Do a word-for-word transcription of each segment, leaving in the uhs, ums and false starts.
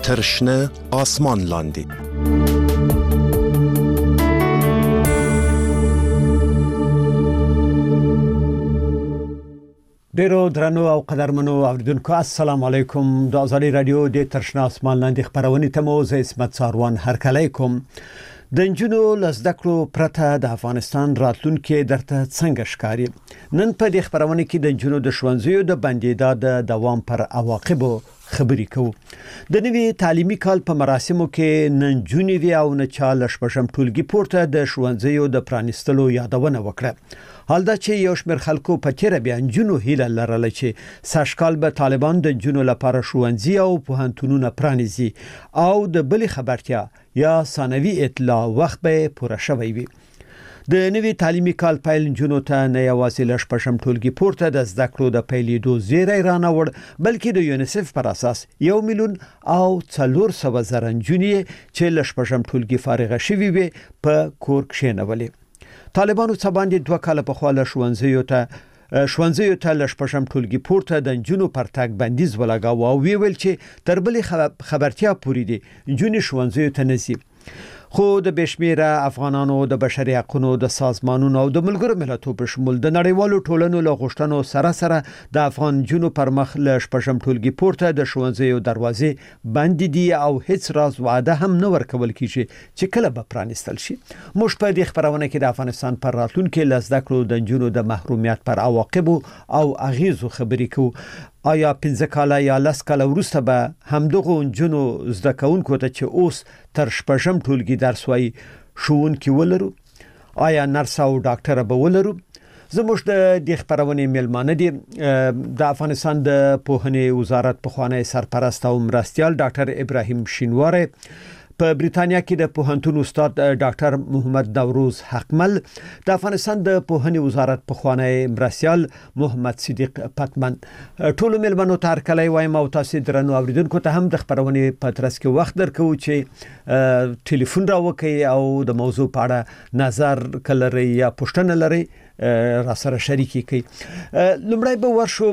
تر شنه آسمان لاندې. ډیرو درنو او قدرمنو اوریدونکو السلام علیکم. د ازادي رادیو د تر شنه آسمان لاندې خبرونه ته مو زه اسمت ساروان هرکلی کوم. د انجونو لزدکړو پرته د افغانستان راتلونکي درته څنګه ښکاري؟ نن په دې خبرونه کې د انجونو د ښوونځیو د بندیدا د دوام پر عواقبو خبرې کوو. د نوي تعلیمي کال په مراسمو کې نن جونې دی او نه چاله شپږم ټولګي پورته د ښوونځیو د پرانیستلو یادونه وکړه. حال دا چې یو شمېر خلکو په تیر بیا انجونو هیله لرله چې ساشکال به طالبان د انجونو لپاره ښوونځي او پوهنتونونه پرانیزي او د بل خبرتیا یا ثانوي اطلاع وخت به پوره شوی وي. د نوي تعلیمي کال پیل انجونو ته نه یوازې لږ پښم ټولګي پورته د زده کړو د پیلېدو زیری رانوړ، بلکې د یونیسف پر اساس یو میلیون او څلور سوه زره انجونې چې لږ پښم ټولګي فارغه شوي وي په کور کښېنولې. طالبانو څه باندې دوه کاله په خوا له ښوونځیو ته ښوونځیو ته لږ پښم ټولګي پورته د انجونو پر تګ بندیز ولګاوه او ویل چې تر بلې خبرتیا پورې دي انجونې ښوونځیو ته نه ځي. خو د بشمیره افغانانو د بشري حقوقو د سازمانونو او د ملګرو ملتونو په شمول د نړیوالو ټولنو له غوښتنو سره سره د افغان جنو پر مخ له شپږم ټولګي پورته د ښوونځیو دروازې بند دي او هیڅ راز وعده هم نه ورکول کیږي چې کله به پرانیستل شي. موږ په دې خبرونه کې د افغانستان پر راتلونکي لزده کړو د جنو د محرومیت پر عواقبو او اغیزو خبرې کوو. آیا پنځه کاله یا لس کاله وروسته به همدغه جنو زده کوونکو ته چې اوس تر شپږم ټولګي درس وایي ښوونکي ولرو؟ آیا نرس او ډاکټر به ولرو؟ زموږ د دې خبرونې میلمانه دي د افغانستان د پوهنې وزارت پخوانی سرپرست او مرستیال ډاکټر ابراهیم شینواری، په بریتانیا کې د پوهنتون استاد ډاکټر محمد نوروز حقمل، د افغانستان د پوهنې وزارت پخوانی مرستیال محمد صدیق پتمن. ټول ملمنو ته هرکلی وایم او تاسو درنو اوریدونکو ته هم د خبرونې په ترڅ کې وخت درکو چې ټلیفون راوکړئ او د موضوع په اړه نظر کلري یا پوښتنه لري را سره شریکي کوي. لومړی به ورشو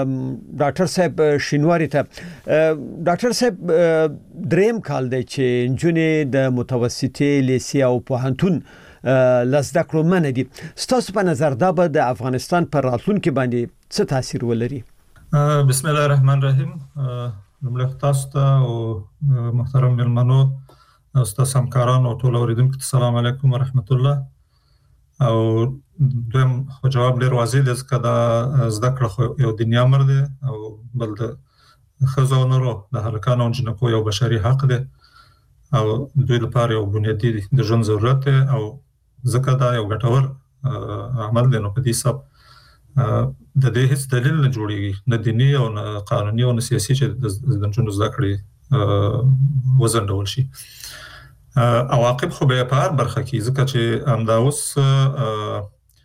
ډاکټر صاحب شینواری ته. ډاکټر صاحب دریم کال دی چې انجونې د متوسطې لیسې او پوهنتون لزده کړو منع دي. ستاسو په نظر دا به د افغانستان پر راتلونکي باندې څه تاثیر ولري؟ بسم الله الرحمن الرحیم. لومړی تاسو ته او محترم ملمنو او ستاسو همکارانو او ټول اوریدونکو ته السلام علیکم ورحمت الله. او دویم خو جواب ډیر واضح دی ځکه دا زده کړه خو یو دنیا امر دی او بل د ښځو او نرو د هلکانو او جنکو یو بشري حق دی او دوی لپاره یو بنیادي د ژوند ضرورت دی او ځکه دا یو ګټور عمل دی. نو په دې حساب د دې هیڅ دلیل نه جوړیږي، نه دیني او نه قانوني او نه سیاسي چې د نجونو زده کړې وځنډول شي. عواقب خو به په هر برخه کې ځکه چې همدا اوس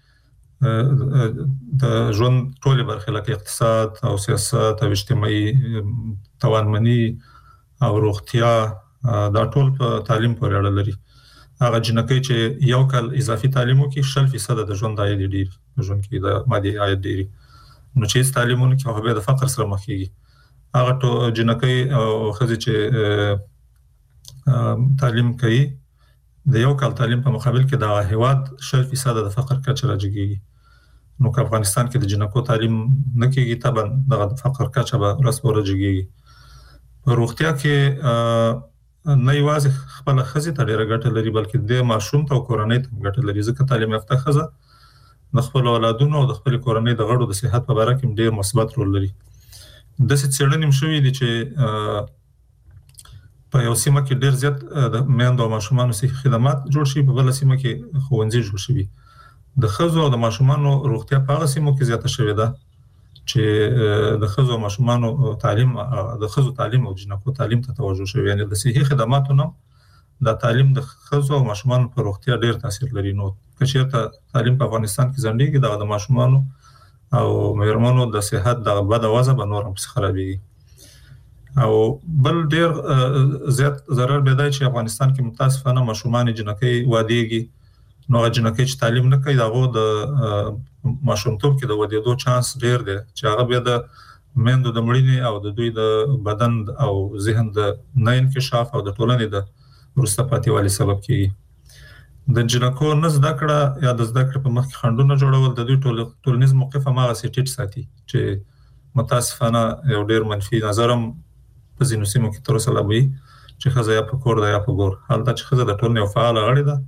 د ژوند ټولې برخې لکه اقتصاد او سیاست او اجتماعي توانمني او روغتیا دا ټول په تعلیم پورې اړه لري. هغه جنکۍ چې یو کال اضافي تعلیم وکړي شل فیصده د ژوند عاید ډیر ژوند کې د مادي عاید ډیری، نو چې هیڅ تعلیمونه کې هغه د فقر سره مخ کیږي. هغه ټول جنکۍ او ښځې چې تعلیم کوي د یو کال تعلیم په مقابل کې د هیواد شل فیصده د فقر کچه راجګيږي. نو که افغانستان کې د جنکو تعلیم نه کیږي طبعا د فقر کچه به رسمو راجګيږي. په روغتیا کې نه یوازې خپل ښځې ته ډېره ګټه لري بلکې د ماشوم ته او کورنۍ ته ګټه لري ځکه تعلیم یافته ښځه د خپل اولادونو او د خپل کورنۍ د غړو د صحت په اړه کې ډېر مثبت رول لري. داسې څېړنې شوې دي چې په یو سیمه کې ډېر زیات د میندو او ماشومانو صحي خدمات جوړ شي، په بل سیمه کې ښوونځي جوړ شي. د ښځو او د ماشومانو روغتیا په هغه سیمو کې زیاته شوې ده چې د ښځو او ماشومانو تعلیم د ښځو تعلیم او جنکو تعلیم ته توجه شوی، یعنی د صحي خدماتو نه د تعلیم د ښځو او ماشومانو په روغتیا ډېر تاثیر لري. نو که چېرته تعلیم په افغانستان کې ځنډېږي دغه د ماشومانو او مېرمنو د صحت دغه بده وضع به نور هم پسې خرابېږي. او بل ډېر زیات ضرر به دی چې افغانستان کې متاسفانه ماشومان جنکۍ وادېږي. نو هغه جنکۍ چې تعلیم نه کوي د هغو د ماشومتوب کې د ودېدو چانس ډېر دی چې هغه بیا د مېندو د مړینې او د دوی د بدن او ذهن د نه انکشاف او د ټولنې د ورسته پاتې والي سبب کیږي د جنکو نه زده کړه یا د زده کړې په مخ کې خنډونه جوړول د دوی ټول ټولنیز موقف هغه سیټیټ ساتي چې متاسفانه یو ډیر منفي نظرم په ځینو سیمو کې تر اوسه لا وي چې ښځه یا په کور ده یا په ګور حالت چې ښځه د ټولنې یو فعاله غړې ده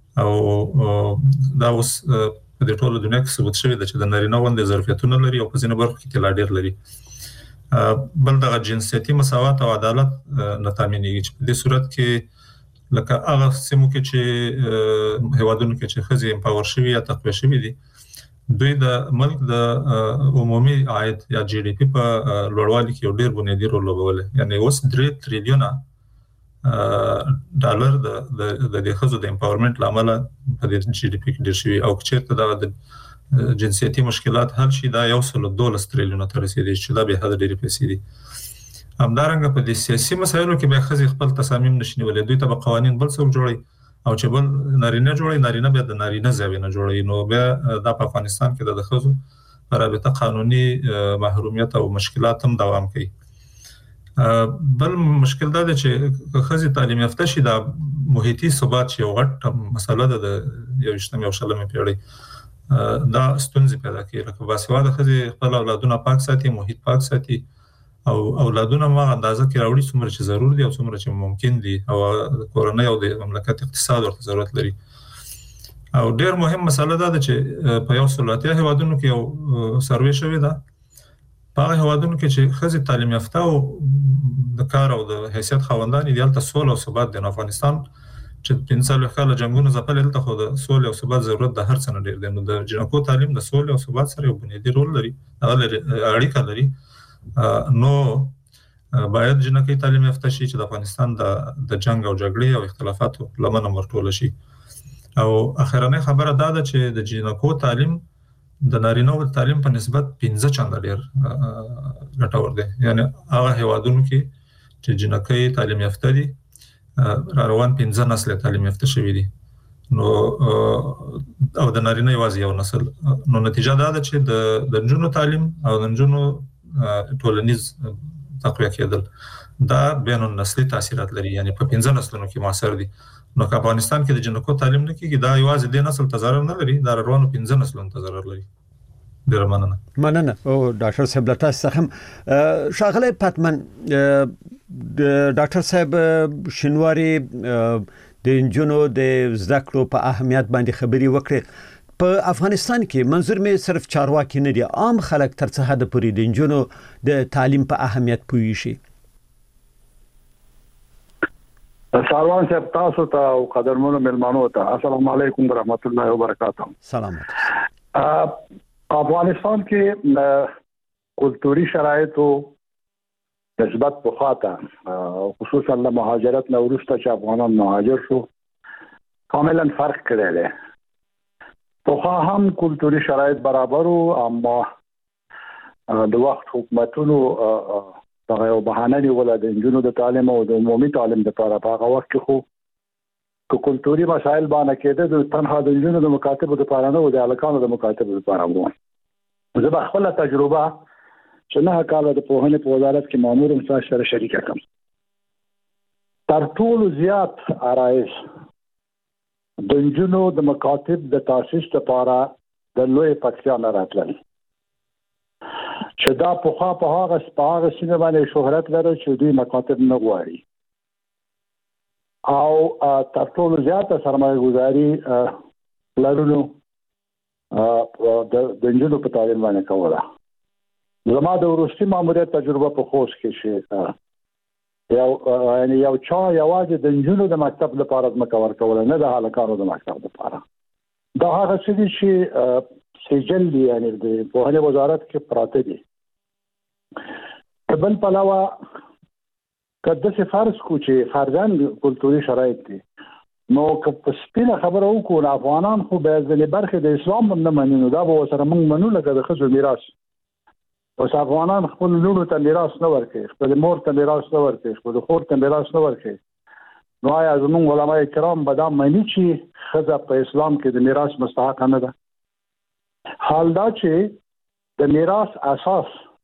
او دا اوس په دې ټوله دنیا کې ثبوت شوی ده چې د نارینه غوندې ظرفیتونه لري او په ځینو برخو کې لا ډیر لري بل دغه جنسیتي مساوات او عدالت نه تامینېږي چې په دې صورت کې لکه هغه سیمو کې چې هیوادونو کې چې ښځې امپاور شوي یا تقویه شوي دي دوی د ملک د عمومي عاید یا جی ډي پی په لوړوالي کې یو ډیر بنیادي رول لوبولی یعنی اوس درې تریلیونه ډالر د د د ښځو د امپاورمنت لامل په دې جی ډي پی کې ډیر شوي او چې دا د جنسیتي مشکلات حل شي دا یو سل دولس تریلیونه ته رسیدي چې دا به حد ډیر پیسې دي همدارنګه په دې سیاسي مسایلو کې به ښځې خپل تصامیم نشي نیولای دوی ته قوانين بل څوک جوړي او چې بل نارینه جوړي نارینه به د نارینه ځای نه جوړي نو به د افغانستان کې د ښځو رابطه قانوني محرومیت او مشکلات هم دوام کوي بل مشکل دا دی چې ښځې تعلیم یافته شي دا محیطي ثبات یو غټ مسله ده د یو شتمه او شلمه پیړۍ دا ستونزې پیدا کوي لکه باسواده ښځې خپل اولادونه پاک ساتي محیط پاک ساتي او اولادونه ما اندازه کې راوړي څومره چې ضرور دي او څومره چې ممکن دي او کورنۍ او د مملکت اقتصاد ورته ضرورت لري او ډېر مهم مسله ده چې په یو سلطه هیوادونو کې یو سروې شوې ده په هیوادونو کې چې ښځې تعلیم یافته او د کار او د حیثیت خاوندان دي هلته سوله او ثبات دی افغانستان چې پنځه کاله جنگونو ځپل دلته خو د سولې او ثبات ضرورت د هر څه نه ډیر دی نو د جنکو تعلیم د سولې او ثبات سره یو بنیادي رول لري هغه اړیکه لري نو باید جنکې تعلیم یافته شي چې د افغانستان د د جنگ او جګړې او اختلافاتو لمنه مرټول شي او اخرنۍ خبره دا ده چې د جنکو تعلیم د نارینه او تعلیم په نسبت پنځه چنده ډیر ګټور دی یعنی هغه هیوادونو کې چې جنکې تعلیم یافته دي را روان پنځه نسل تعلیم یافته شوي دي نو او د نارینه یوازې یو نسل نو نتیجه دا ده چې د د نجونو تعلیم او د نجونو ټولنیز تقویه کېدل دا بین النسلي تاثیرات لري یعنی په پنځه نسلونو کې موثر دي نو که افغانستان کې د جنکو تعلیم نه کېږي دا یوازې د نسل ته ضرر نه لري دا روانو پنځه نسلونو ته ضرر لري ډیر مننه مننه او ډاکټر صاحب له تاسو څخه شاغله پاتمن ډاکټر صاحب شینواری د انجونو د زده کړو په اهمیت باندې خبري وکړي په افغانستان کې منظور مې صرف چارواکي نه دي عام خلک تر څه حد پورې د انجونو د تعلیم په اهمیت پوي شي سلام صاحب تاسو ته او قدرمنو ملمانو ته السلام علیکم ورحمت الله وبرکاته سلامات افغانستان کې کلتوري شرایطو نسبت بخاطه خصوصا له مهاجرت نه وروسته چې افغانان مهاجر شو کاملا فرق کړی دی په هم کلتوري شرایط برابر او اما د وخت حکومتونو هغه یو بهانه نیول د انجونو د تعلیم او د عمومي تعلیم لپاره په هغه وخت کې خو کو کلتوري مسایل باندې کېده د تنها د انجونو د مکاتبو لپاره نه او د الکانو د مکاتبو لپاره وو زه به خپل تجربه چې نه کاله د پوهنې په وزارت کې مامور هم سره شریک کړم تر ټولو زیات آرایش د انجونو د مکاتب د تاسیس لپاره د لوی پاکستان راتلل چې دا په خوا په هغه سپاره سینه باندې شهرت لري چې دوی مکاتب نه غواړي او تر ټولو زیاته سرمایه گذاري لرلو د دنجلو په تعلیم باندې کوله زما د وروستي ماموریت تجربه په خوست کې شي یو یعنی یو چا یوازې د دنجلو د مکتب لپاره مکور کوله نه د هلکانو د مکتب لپاره دا هغه څه چې سجل دي یعنی د پوهنې وزارت کې پراته دي بل پلاوا کله چې فرض کو چې فرضاً کلتوري شرایط دي نو که په سپینه خبره وکړو افغانان خو به ځلې برخه د اسلام نه مننو دا به سره موږ منو لکه د خزو میراث اوس افغانان خپل لورو ته میراث نه ورکړي خپل مور ته میراث نه ورکړي خپل خور ته میراث نه ورکړي نو آیا زموږ علماء کرام به دا معنی چې خزه په اسلام کې د میراث مستحق نه ده حال دا چې د میراث اساس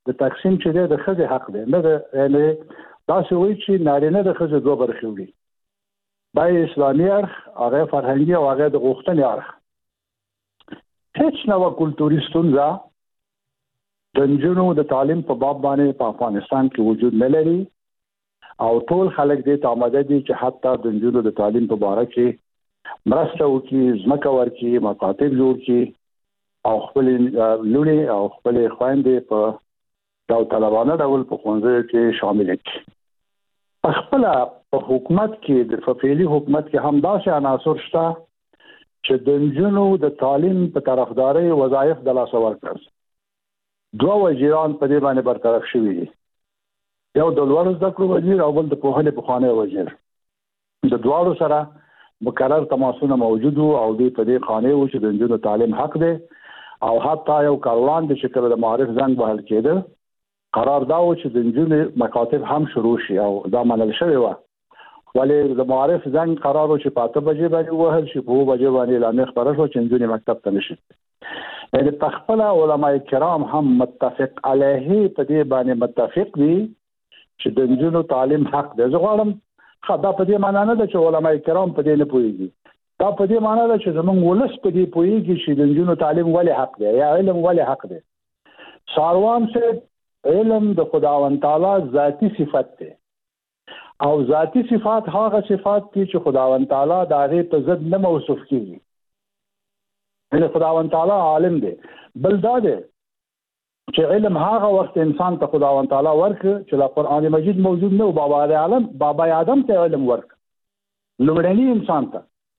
د تقسیم چې د خځې حق دی نه د یعنی تاسو وایي چې نارینه د خځې دوه برخې وړي بای اسلامي اړخ هغه فرهنګي او هغه د غوښتنې اړخ هیڅ نو کلتوري ستونزه د نجونو د تعلیم په باب باندې په افغانستان کې وجود نه لري او ټول خلک دې ته آماده دي چې حتی د نجونو د تعلیم په اړه کې مرسته وکړي ځمکه ورکړي مکاتب جوړ کړي او خپل لوري او خپل خويندې په داوطلبانه ډول په ښوونځي کې شامل کړي خپل په حکومت کې د فعلي حکومت کې هم داسې عناصر شته چې د نجونو د تعلیم په طرفداري وظایف د لاس ورکړل دوه وزیران په دې باندې برطرف شوي دي یو د لوړ زده کړو وزیر او بل د پوهنې پخوانی وزیر د دواړو سره مقرر تماسونه موجود او دې په دې خانه و چې د نجونو تعلیم حق دی او حتی یو کاروان د شکل د معارف زنګ بهل کېده قرار دا و چې د نجونو مکاتب هم شروع شي او دا منل شوی و ولې د معارف زنګ قرار و چې په اته بجې باندې وهل شي په بجې باندې اعلان خبره شو چې نجونو مکتب ته نشي یعنی تخپل علماء کرام هم متفق علیه په دې باندې متفق دي چې د نجونو تعلیم حق دی زه غواړم خدا په دې معنی نه ده چې علماء کرام په دې نه پوهیږي دا په دې معنی ده چې زمونږ ولس په دې پوهیږي چې د نجونو تعلیم ولې حق دی یا علم ولې حق دی ساروان سے علم د خداوند تعالی ذاتی صفت دی او ذاتی صفات هغه صفات دي چې خداوند تعالی د هغه په ضد نه موصوف کیږي یعنی خداوند تعالی عالم دی بل دا دی چې علم هغه وخت انسان ته خداوند تعالی ورک چې د قران مجید موجود نه او بابا عالم بابا آدم ته علم ورک لومړنی انسان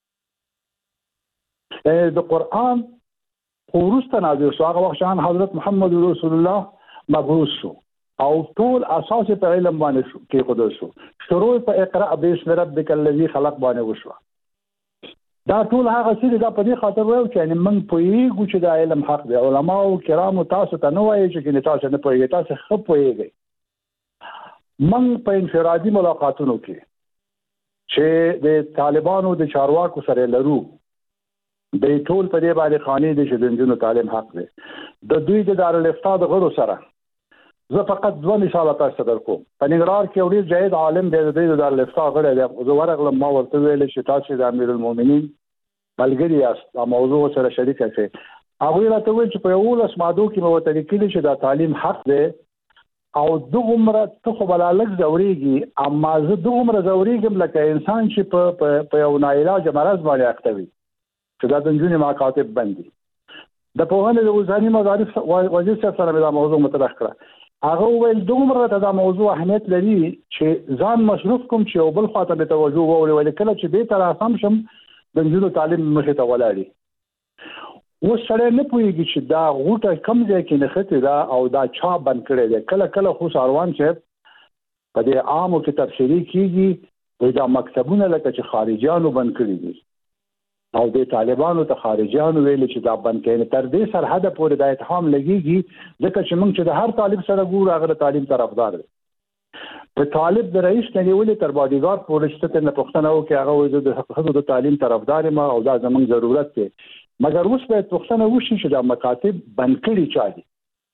ته د قران خورسته نازل شو هغه وخت شان حضرت محمد رسول الله مبعوث شو او ټول اساس په علم باندې شو کې خود شو شروع په اقرا باسم ربک الذی خلق باندې وشو دا ټول هغه څه دا په دې خاطر وایو چې موږ پوهیږو چې دا علم حق دی علما او کرام تاسو ته نو وایي چې تاسو نه پوهیږئ تاسو خو پوهیږئ موږ په انفرادي ملاقاتونو کې چې د طالبانو د چارواکو سره لرو د ټول په دې باندې خاني دي چې د نجونو تعلیم حق دی د دوی د دارالفتاء د غړو سره زه فقط دوه مثال تاسو ته درکوم په نګران کې وړي جید عالم دی د دارالفتاء غړی دی زه ورغلم ما ورته ویل چې تاسو د امیر المؤمنین بلګری است دا موضوع سره شریک کړئ هغه راته وایي چې په یو لاس ماده کې مو ته لیکلي چې دا تعلیم حق دی او دغه عمره ته خو بلالک زوريږي اما زه دغه عمره زوريږم لکه انسان چې په په یو ناعلاج مرض باندې اختوي چې دا د نجونې مکاتب بندي د پوهنې د وزارت مدارس وزیر صاحب سره دا موضوع مطرح کړه هغه ویل دغه عمره دا موضوع اهمیت لري چې ځان مصروف کوم چې بل خاطر به توجه وولي ولې کله چې به تر اسام شم د نجونو تعلیم مخې ته ولاړی اوس سره نه پوهیږي چې دا غوټه کم ځای کې نخته دا او دا چا بند کړی دی کله کله خو ساروان چې په دې عامو کې تفسیری کیږي دا مکتبونه لکه چې خارجيانو بند کړی دي او د طالبانو ته خارجيانو ویل چې دا بند کړي تر دې سرحد پورې د اتهام لګيږي ځکه چې موږ چې د هر طالب سره ګور هغه تعلیم طرفدار دي په طالب د رئیس نه نیولې تر باډیګارد پورې چې نه پښتنه او کې هغه د حقوقو د تعلیم طرفدار ما او دا زمونږ ضرورت دی مګر اوس به پښتنه وشي چې دا مکاتب بند کړي چا دي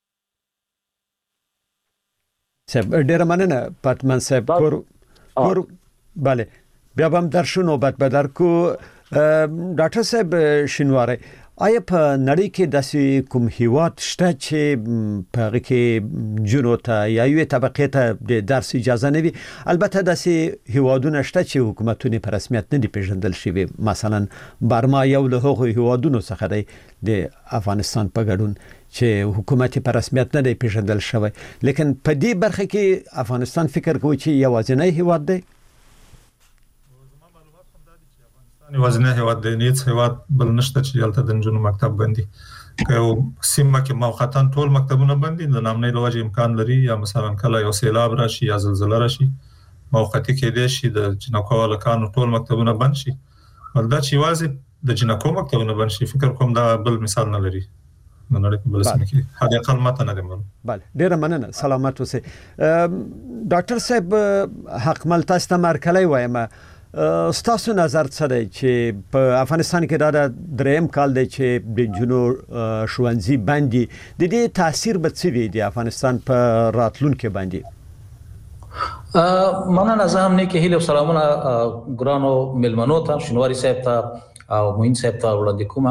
سب ډیر مننه پاتمن صاحب کور کور bale بیا هم در شنو بعد بدر کو ډاکټر صاحب شینواری آیا په نړۍ کې داسې کوم هیواد شته چې په هغه کې جنو ته یا یوې طبقې ته د درس اجازه نه وي البته داسې هیوادونه شته چې حکومتونه په رسمیت نه دي پیژندل شوي مثلا برما یو له هغو هیوادونو څخه دی د افغانستان په ګډون چې حکومت په رسمیت نه دی پیژندل شوی لیکن په دې برخه کې افغانستان فکر کوي چې یوازینی هیواد دی وزنه هیواد د نیت هیواد بل نشته چې یالته د نجونو مکتب بندي که سیمه کې موقتاً ټول مکتبونه بندي د نامنې لوجه امکان لري یا مثلا کله یو سیلاب راشي یا زلزلہ راشي موقتی کې دي شي د جنکو لکانو ټول مکتبونه بند شي ولدا چې واځي د جنکو مکتبونه بند شي فکر کوم دا بل مثال نه لري نو نړۍ په بل سم کې هغه اقل ماته نه دی مون bale ډیر مننه سلامت اوسئ ډاکټر صاحب حق مل تاسو ته مرکلې وایم ستاسو نظر څه دی چې په افغانستان کې دا د دریم کال دی چې د جنو ښوونځي باندې د دې تاثیر به څه وي د افغانستان په راتلونکي باندې؟ مننه. زه هم نیکې هیلې او سلامونه ګرانو مېلمنو ته، شینواري صاحب ته او موین صاحب ته وړاندې کوم.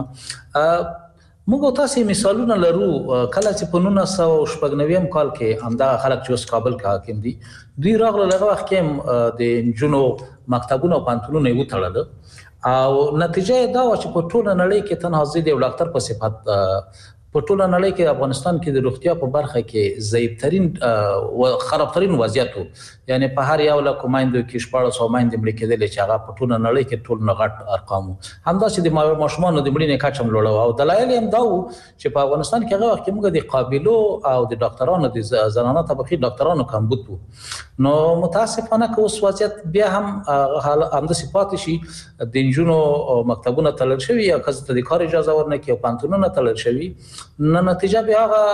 موږ تاسو مثالونه لرو کله چې په نولس سوه شپږ نوي کال کې همدا خلک چې اوس کابل کې حاکم دي دوی راغله هغه وخت کې د نجونو مکتبونه او پانتونونه یې وتړل او نتیجه دا و چې په ټوله نړۍ کې تنها زه د یو ډاکټر په صفت په ټوله نړۍ کې افغانستان کې د روغتیا په برخه کې ضعیفترین او خرابترین وضعیت و. یعنی په هر یو لکه مایندو کې شپږ سوه مایندې مړې کېدلې چې هغه په ټوله نړۍ کې ټول نه غټ ارقام و. همداسې د ماشومانو د مړینې کچه هم لوړه او دلایل یې هم دا و چې په افغانستان کې هغه وخت کې موږ د قابلو او د ډاکټرانو د زنانه طبقې ډاکټرانو کمبود و. نو متاسفانه که اوس وضعیت بیا هم همداسې پاتې شي، د نجونو مکتبونه تړل شوي یا ښځو ته د کار اجازه ورنکړي او پانتونونه تړل شوي، نه نتیجه بیا هغه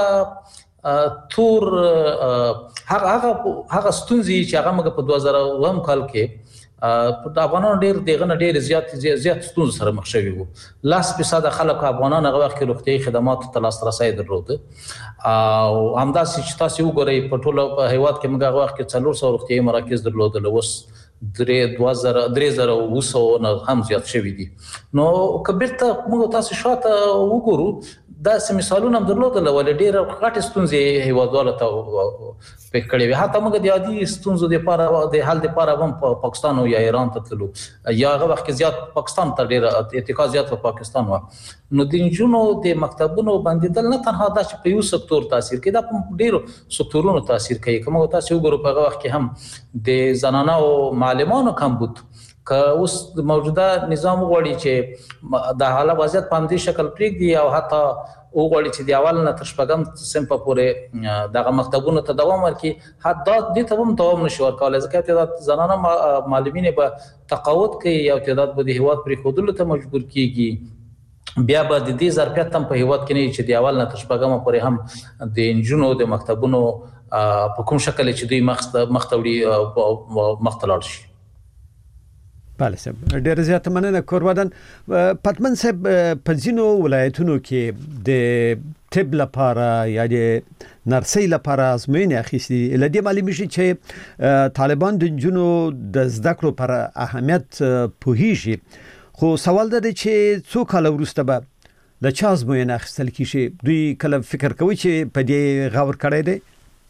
تور هغه هغه هغه ستونزې چې هغه موږ په دوه زره اووه کال کې په افغانانو ډېر دغه نه ډېر زیات زیات ستونزو سره مخ شوي وو. لس فیصد خلک افغانان هغه وخت کې روغتیایي خدماتو ته لاسرسی درلود او همداسې چې تاسو وګورئ په ټوله هیواد کې موږ هغه وخت کې څلور سوه روغتیایي مراکز درلودل، اوس درې دوه زره درې زره اوه سوه نه هم زیات شوي دي. نو که بیرته موږ تاسو شاته وګورو داسې مثالونه هم درلودل ولې ډېرې غټې ستونزې هیوادوالو ته پېښ کړې وې. حتی موږ د عادي ستونزو دپاره د حل دپاره هم په پاکستان او یا ایران ته تللو، یا هغه وخت کې زیات پاکستان ته ډېر اتکا زیات په پاکستان وه. نو د نجونو د مکتبونو بندېدل نه تنها دا چې په یو سکتور تاثیر کوي، دا په ډېرو سکتورونو تاثیر کوي. که موږ تاسې وګورو په هغه وخت کې هم د زنانه او معلمانو کمبود، که اوس موجوده نظام وغواړي چې د حاله وضعیت په همدې شکل پرېږدي او حتی وغواړي چې د اول نه تر شپږم صنفه پورې دغه مکتبونو ته دوام ورکړي، حتی دې ته هم دوام نشي ورکولی ځکه تعداد زنانه معلمینې به تقاعد کوي او تعداد به د هېواد پرېښودلو ته مجبور کېږي. بیا به د دې ظرفیت هم په هېواد کې نه وي چې د اول نه تر شپږمه پورې هم د نجونو د مکتبونو په کوم شکل چې دوی مخ ته وړي مخ ته لاړ شي. بله صاحب، ډېره زیاته مننه. کورودن پتمن صاحب، په ځینو ولایتونو کې د طب لپاره یا د نرسۍ لپاره ازموینې اخیستې، له دې معلومیږي چې طالبان د نجونو د زده کړو پر اهمیت پوهیږي. خو سوال دا دی چې څو کاله وروسته به له چا ازموینه اخیستل کېږي؟ دوی کله فکر کوي چې په دې غور کړی دی؟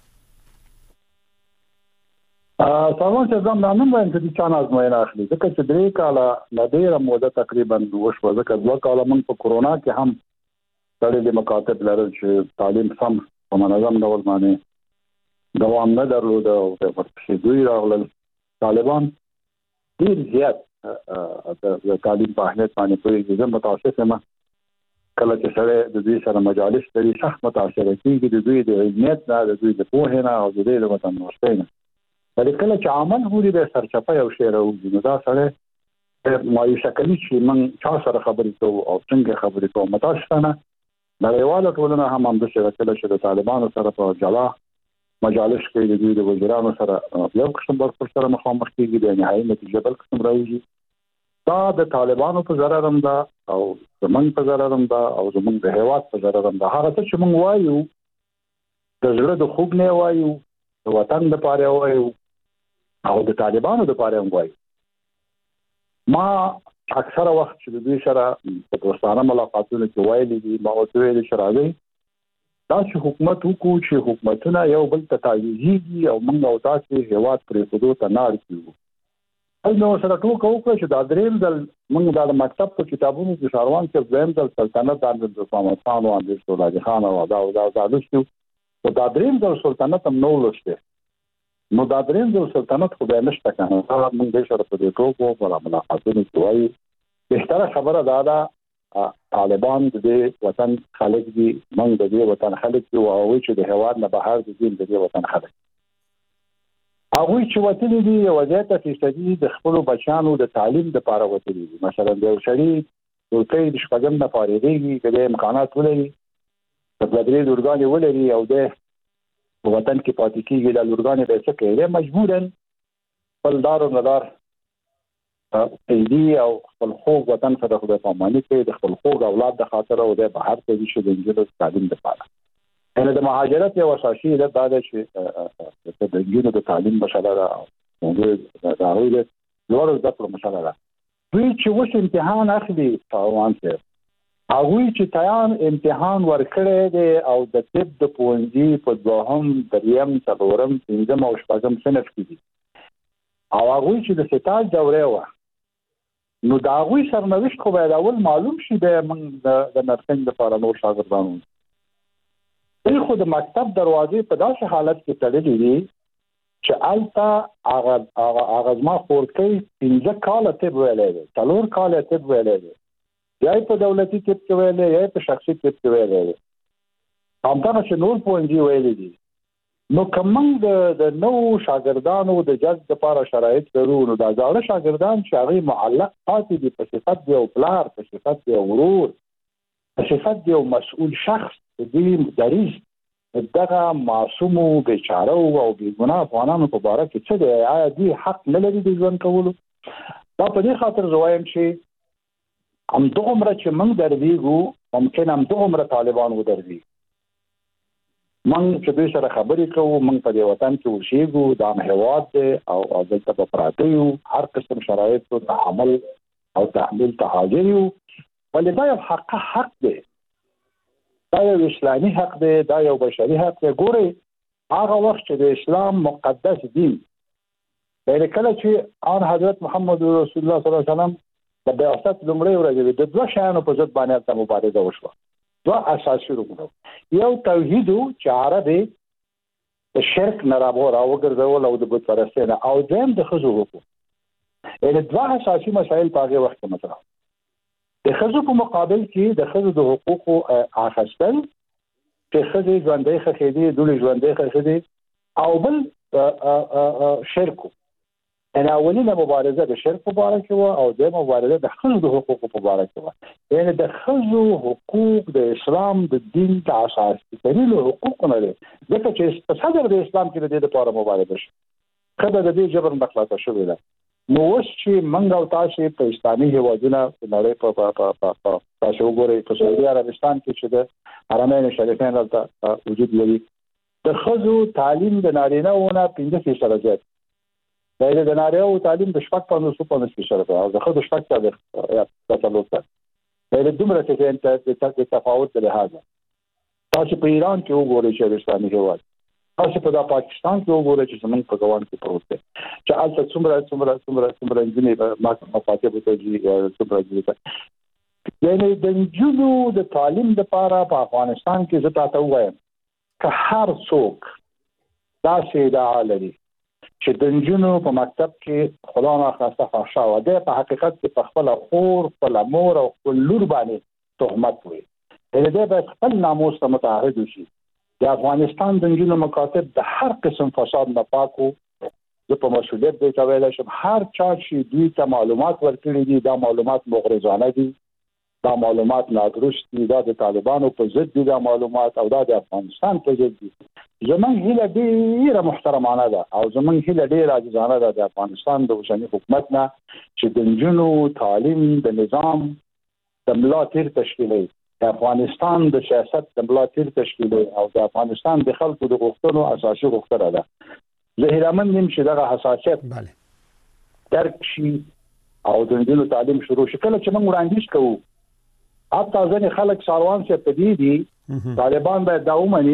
سامان چې زم نن وایم چې چا ازموینه اخلي، ځکه چې درې کاله له ډېره موده تقریبا وشوه، ځکه دوه کاله موږ په کورونا کې هم تړلي مکاتب لرل چې تعلیم سم په منظم ډول باندې دوام نه درلود او ورپسې دوی راغلل. طالبان ډېر زیات د تعلیم په اهمیت باندې پوهېږي. زه متاسف یم کله چې سړی د دوی سره مجالس لري سخت متاثره کېږي د دوی د علمیت نه، د دوی د پوهې نه او د دوی د وطنپرستۍ نه. ولی کله چې عمل ګوري به سرچپه یو شی راوځي، نو دا سره مایوسه کوي چې موږ چا سره خبرې کوو او څنګه خبرې کوو. متاسفانه نړیواله ټولنه هم همداسې ده، کله چې د طالبانو سره په جلا مجالس کې د دوی د وزیرانو سره یو قسم برخور سره مخامخ کېږي، د نهایي نتیجه بل قسم راوځي. دا د طالبانو په ضرر هم ده او زموږ په ضرر هم ده او زموږ د هېواد په ضرر هم ده. هغه څه چې موږ وایو د زړه د خوږ نه وایو، د وطن دپاره وایو او د طالبانو دپاره هم وایو. ما اکثره وخت چې د دوی سره په دوستانه ملاقاتونو کې ویلي دي، ما ورته ویلي چې راځئ دا چې حکومت وکړو چې حکومتونه یو بل ته تعویضېږي او موږ او تاسې هېواد پرېښودو ته نه اړ کېږو. هلته ورسره ټوکه وکړه چې دا درېیم ځل موږ دا د مکتب په کتابونو کې ساروان کې دویم ځل سلطنت د امیر محمد خان او امیر سولادي خان او دا او دا لوستي، خو دا درېیم ځل سلطنت هم نه ولوستی. نو دا درېیم ځل سلطنت خو بیا نشته که نه. موږ دې سره په دې ټوکو په ملاقاتونو کې وایو بهتره خبره دا ده طالبان د دې وطن خلک دي، موږ د دې وطن خلک یو، او هغوی چې د هېواد نه بهر دي د دې وطن خلک. هغوی چې وتلي دي یوه زیاته فیصدي د خپلو بچیانو د تعلیم دپاره وتلي دي. مثلا د یو سړي ورکۍ د شپږم نه فارغېږي، که دی امکانات ولري، که دوه درې لورګانې ولري او دی په وطن کې پاتې کېږي، دا لورګانې به یې څه کوي؟ دی مجبوراً خپل دار و ندار ایدي او خپل خوږ وطن سره خدای پاماني کوي د خپل خوږ اولاد د خاطر او د بهر ته وشي د انجینر تعلیم لپاره. ان د مهاجرت یو اساسي علت دا ده چې د انجینر د تعلیم مسله ده او د هغوی د لوړ زده کړو مسله ده. دوی چې اوس امتحان اخلي فاروان صاحب، هغوی چې تیان امتحان ورکړی دی او د طب د پوهنځي په دوهم دریم څلورم پنځم او شپږم صنف کې دي او هغوی چې د ستاج دورې وه، نو د هغوی سرنوشت خو باید اول معلوم شي بیا موږ د نرسنګ لپاره نور شاګردان وو. دوی خو د مکتب دروازې په داسې حالت کې تړلې دي چې هلته هغه هغه زما خورکۍ پنځه کاله طب ویلی دی، څلور کاله طب ویلی دی، یا په دولتي طب کې ویلی یا په شخصي طب کې ویلی دی، همدغه چې نور پوهنځي ویلي دي. نو که موږ د نوو شاګردانو د جذب لپاره شرایط لرو، نو دا زاړه شاګردان چې هغوی معلق پاتې دي په صفت د یو پلار، په صفت د یو ورور، په صفت د یو مسؤول شخص، د دې دریځ دغه معصومو بیچاره او بېګناه افغانانو په باره کې څه دی؟ آیا دوی حق نه لري د ژوند کولو؟ دا په دې خاطر زه وایم چې همدغومره چې موږ درویږو ممکن همدغومره طالبان ودروي. موږ چې دوی سره خبرې کوو، موږ په دې وطن کې اوسېږو، دا هم هېواد دی او دلته به پراته یو، هر قسم شرایطو تحمل او تحمیل ته حاضر یو، ولې دا یو حق حق دی، دا یو اسلامي حق دی، دا یو بشري حق دی. ګورئ هغه وخت چې د اسلام مقدس دین یعنې کله چې آن حضرت محمد رسول الله صلی الله علیه وسلم د بعثت لومړۍ ورځ د دوه شیانو په ضد باندې هلته مبارزه وشوه، دوه اساسي رکنونه، یو توحید چې عرب د شرک نه راوګرځول او د بت پرستۍ نه، او دویم د ښځو حقوق. یعنې دوه اساسي مسایل په هغې وخت کې مطرح. د ښځو په مقابل کې د ښځو د حقوقو اخیستل چې ښځې ژوندۍ ښخېدې، دوی ژوندۍ ښخېدې، او بل شرک و. یعنې اولینه مبارزه د شرک په باره کې وه او دویمه مبارزه د ښځو د حقوقو په باره کې وه. یعنې د ښځو حقوق د اسلام د دین د اساسي ترینو حقوقو نه دی، ځکه چې په صدر د اسلام کې د دې لپاره مبارزه شي، ښځه د دې جبر نه خلاصه شوې ده. نو اوس چې موږ او تاسو په اسلامي هېوادونه په نړۍ په تاسو وګورئ، په سعودي عربستان کې چې د حرمین شریفین هلته وجود لري، د ښځو تعلیم د نارینه‌وو نه پنځه فیصده زیات دی، د نارینه‌وو تعلیم د شپږ پنځوس پنځوس فیصده دی او د ښځو شپږ څلور یا څلور دی. د دومره چې د تفاوت د لحاظه تاسو په ایران کې وګورئ چې د اسلامي هېواد، تاسو په دا پاکستان کې وګورئ چې زموږ په ګوان کې پروت دی چې هلته څومره څومره څومره څومره نجونې مکاتبو ته ځي، څومره ځي. یعنې د نجونو د تعلیم لپاره په افغانستان کې زه تاته ووایم که هر څوک داسې ادعا لري چې د نجونو په مکتب کې خدا ناخواسته فحشا وه، دی په حقیقت کې په خپله خور، خپله مور او خپل لور باندې تهمت وي. یعنې دی باید خپل ناموس ته متعهد وشي. د افغانستان د نجونو مکاتب د هر قسم فساد نه پاک وو. زه په مسؤلیت دی ته ویلی شم هر چا چې دوی ته معلومات ورکړي دي دا معلومات مغرضانه دي، دا معلومات نادرست دي، دا د طالبانو په ضد دي دا معلومات، او دا د افغانستان په ضد دي. زموږ هیله ډېره محترمانه ده او زموږ هیله ډېره عاجزانه ده د افغانستان د اوسني حکومت نه چې د نجونو تعلیم د نظام د ملا تیر تشکیلوي، د افغانستان د سیاست د ملا تیر تشکیلوي او د افغانستان د خلکو د غوښتنو اساسي غوښتنه ده. زه هیلهمند یم چې دغه حساسیت درک شي او د نجونو تعلیم شروع شي. کله چې موږ وړاندیز کوو حتی ځینې خلک ساروان صاحب په دې دي طالبان باید دا ومني،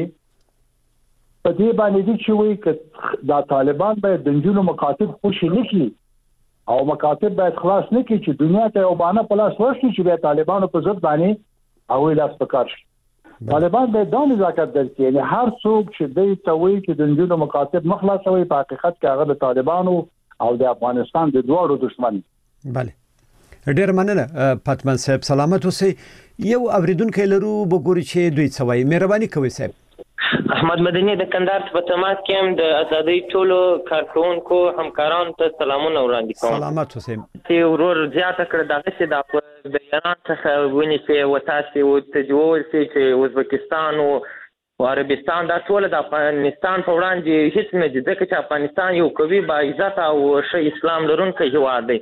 په دې باندې دي چې وایي که دا طالبان باید د نجونو مکاتب خوشي نه کړي او مکاتب باید خلاص نه کړي چې دنیا ته یو بهانه په لاس ورشي چې بیا طالبانو په ضد باندې هغوی لاس په کار شي. طالبان باید دا نزاکت درکړي، یعنې هر څوک چې دوی ته وایي چې د نجونو مکاتب مه خلاصوي په حقیقت کې هغه د طالبانو او د افغانستان د دواړو دشمن. بله ډیر مننه پاتمن صاحب، سلامت اوسئ. یو اوریدونکی لرو بګوري چې دوی څه وایي، مهرباني کوئ صاحب. احمد مدني د کندهار په تماس کې هم د ازادۍ ټولو کارکونکو همکارانو ته سلامونه وړاندې کوم. سلامت اوسئ. چې ورور زیاته کړه دغه چې دا د ایران څخه ونیسي و تاسې وتجوز چې ازبکستان او عربستان دا ټول د افغانستان په وړاندې هیڅ نه دي، ځکه چې افغانستان یو قوي با عزت او ښه اسلام لرونکی هیواد دی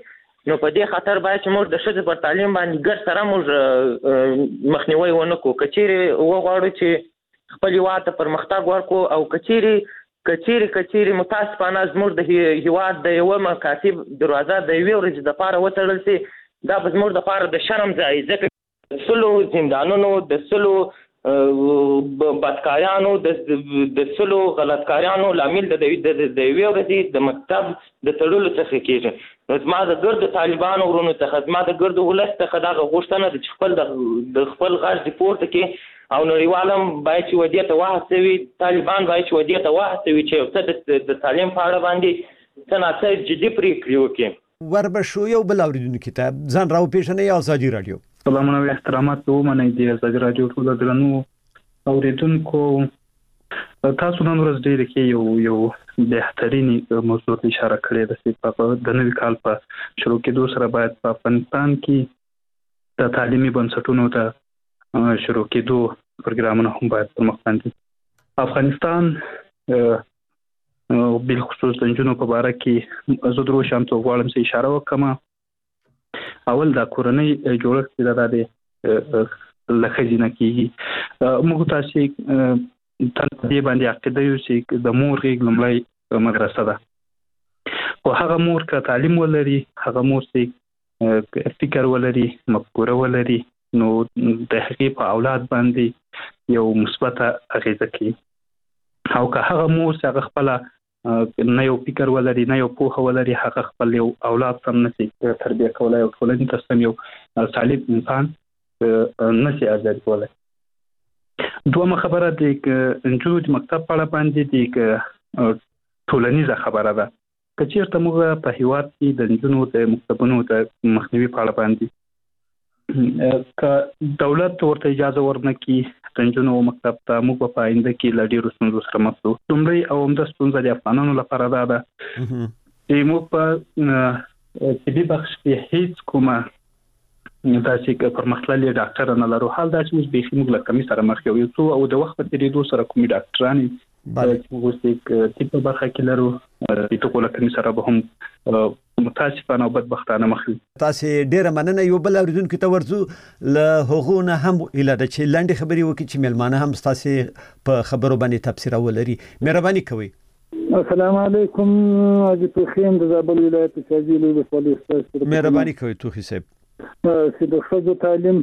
نو په دې خاطر باید چې موږ د ښځې پر تعلیم باندې ګډ سره موږ مخنیوي ونه کړو. که چیرې وغواړو چې خپل هېواد ته پرمختګ ورکړو او که چیرې که چیرې که چیرې متاسفانه زموږ د هېواد د یوه مکاتب دروازه د یوې ورځې دپاره وتړل سي، دا به زموږ دپاره د شرم ځای، ځکه د سلو زندانونو، د سلو بدکاریانو، د سلو غلطکاریانو لامل د یوې ورځې د مکتب د تړلو څخه کېږي. نو زما د ګردو طالبانو ورونو څخه، زما د ګردو ولس څخه دغه غوښتنه ده چې خپل د خپل غږ دې پورته کړي او نړیوال هم باید چې ودې ته وهڅوي، طالبان باید چې ودې ته وهڅوي چې یو څه د تعلیم په اړه باندې څه ناڅه جدي پرېکړې وکړي. وربشو یو بل اوریدونکي ته ځان راوپېژنئ. ازادي راډیو. سلامونه او احترامات ومنئ د ازادي راډیو ټول درنو اوریدونکو. تاسو نن ورځ ډېر کې یو یو بهترینی موضوع اشاره کړې ده چې په د نوي کال په شروع کېدو سره باید په افغانستان کې د تعلیمي بنسټونو ته شروع کېدو پروګرامونه هم باید پرمخ باندې. افغانستان بالخصوص د نجونو په باره کې زه درو شم ته غواړم چې اشاره وکړم. اول دا کورنۍ جوړښت چې دا د لخزینه کېږي، موږ تاسو تل دې باندې عقیده یو چې د مور غېږ لومړی مدرسه ده، او هغه مور که تعلیم ولري، هغه مور چې فکر ولري، مفکوره ولري، نو د هغې په اولاد باندې یو مثبته اغېزه کوي. او که هغه مور چې هغه خپله نه یو فکر ولري، نه یو پوهه ولري، هغه خپل یو اولاد سم نشي تربیه کولی او ټولنې ته سم یو سالم انسان نشي ارزیابي کولی. دومره خبره د نجونو د مکتب په اړه باندې د ټولنیزه خبره ده. که چېرته موږ په هېواد کې د نجونو د مکتبونو د مخنیوي په اړه باندې که دولت ورته اجازه ورنکړي د نجونو مکتب ته، موږ په آینده کې له ډېرو ستونزو سره مخ شو. لومړی او عمده ستونزه د افغانانو لپاره دا ده چې موږ په طبي بخش کې هېڅ کومه داسې پرمختللې ډاکټره نه لرو. حال دا چې اوس بیخي موږ له کمۍ سره مخ یو یو او د وخت په تېرېدو سره کومې ډاکټرانې چې موږ اوس طب په برخه کې لرو، د دغو له کمۍ سره به هم متاسفانه او بدبختانه مخ یو. تاسې ډېره مننه. یو بل اورېدونکي ته ورځو، له هغو نه هم هیله ده چې لنډې خبرې وکړي چې مېلمانه هم ستاسې په خبرو باندې تبصره ولري. مهرباني کوئ. السلام علیکم. حاجي توخیم د زابل ولایت شاجي ولسوالۍ ستاسو. مهرباني کوئ توخي صاحب. چې د ښځو تعلیم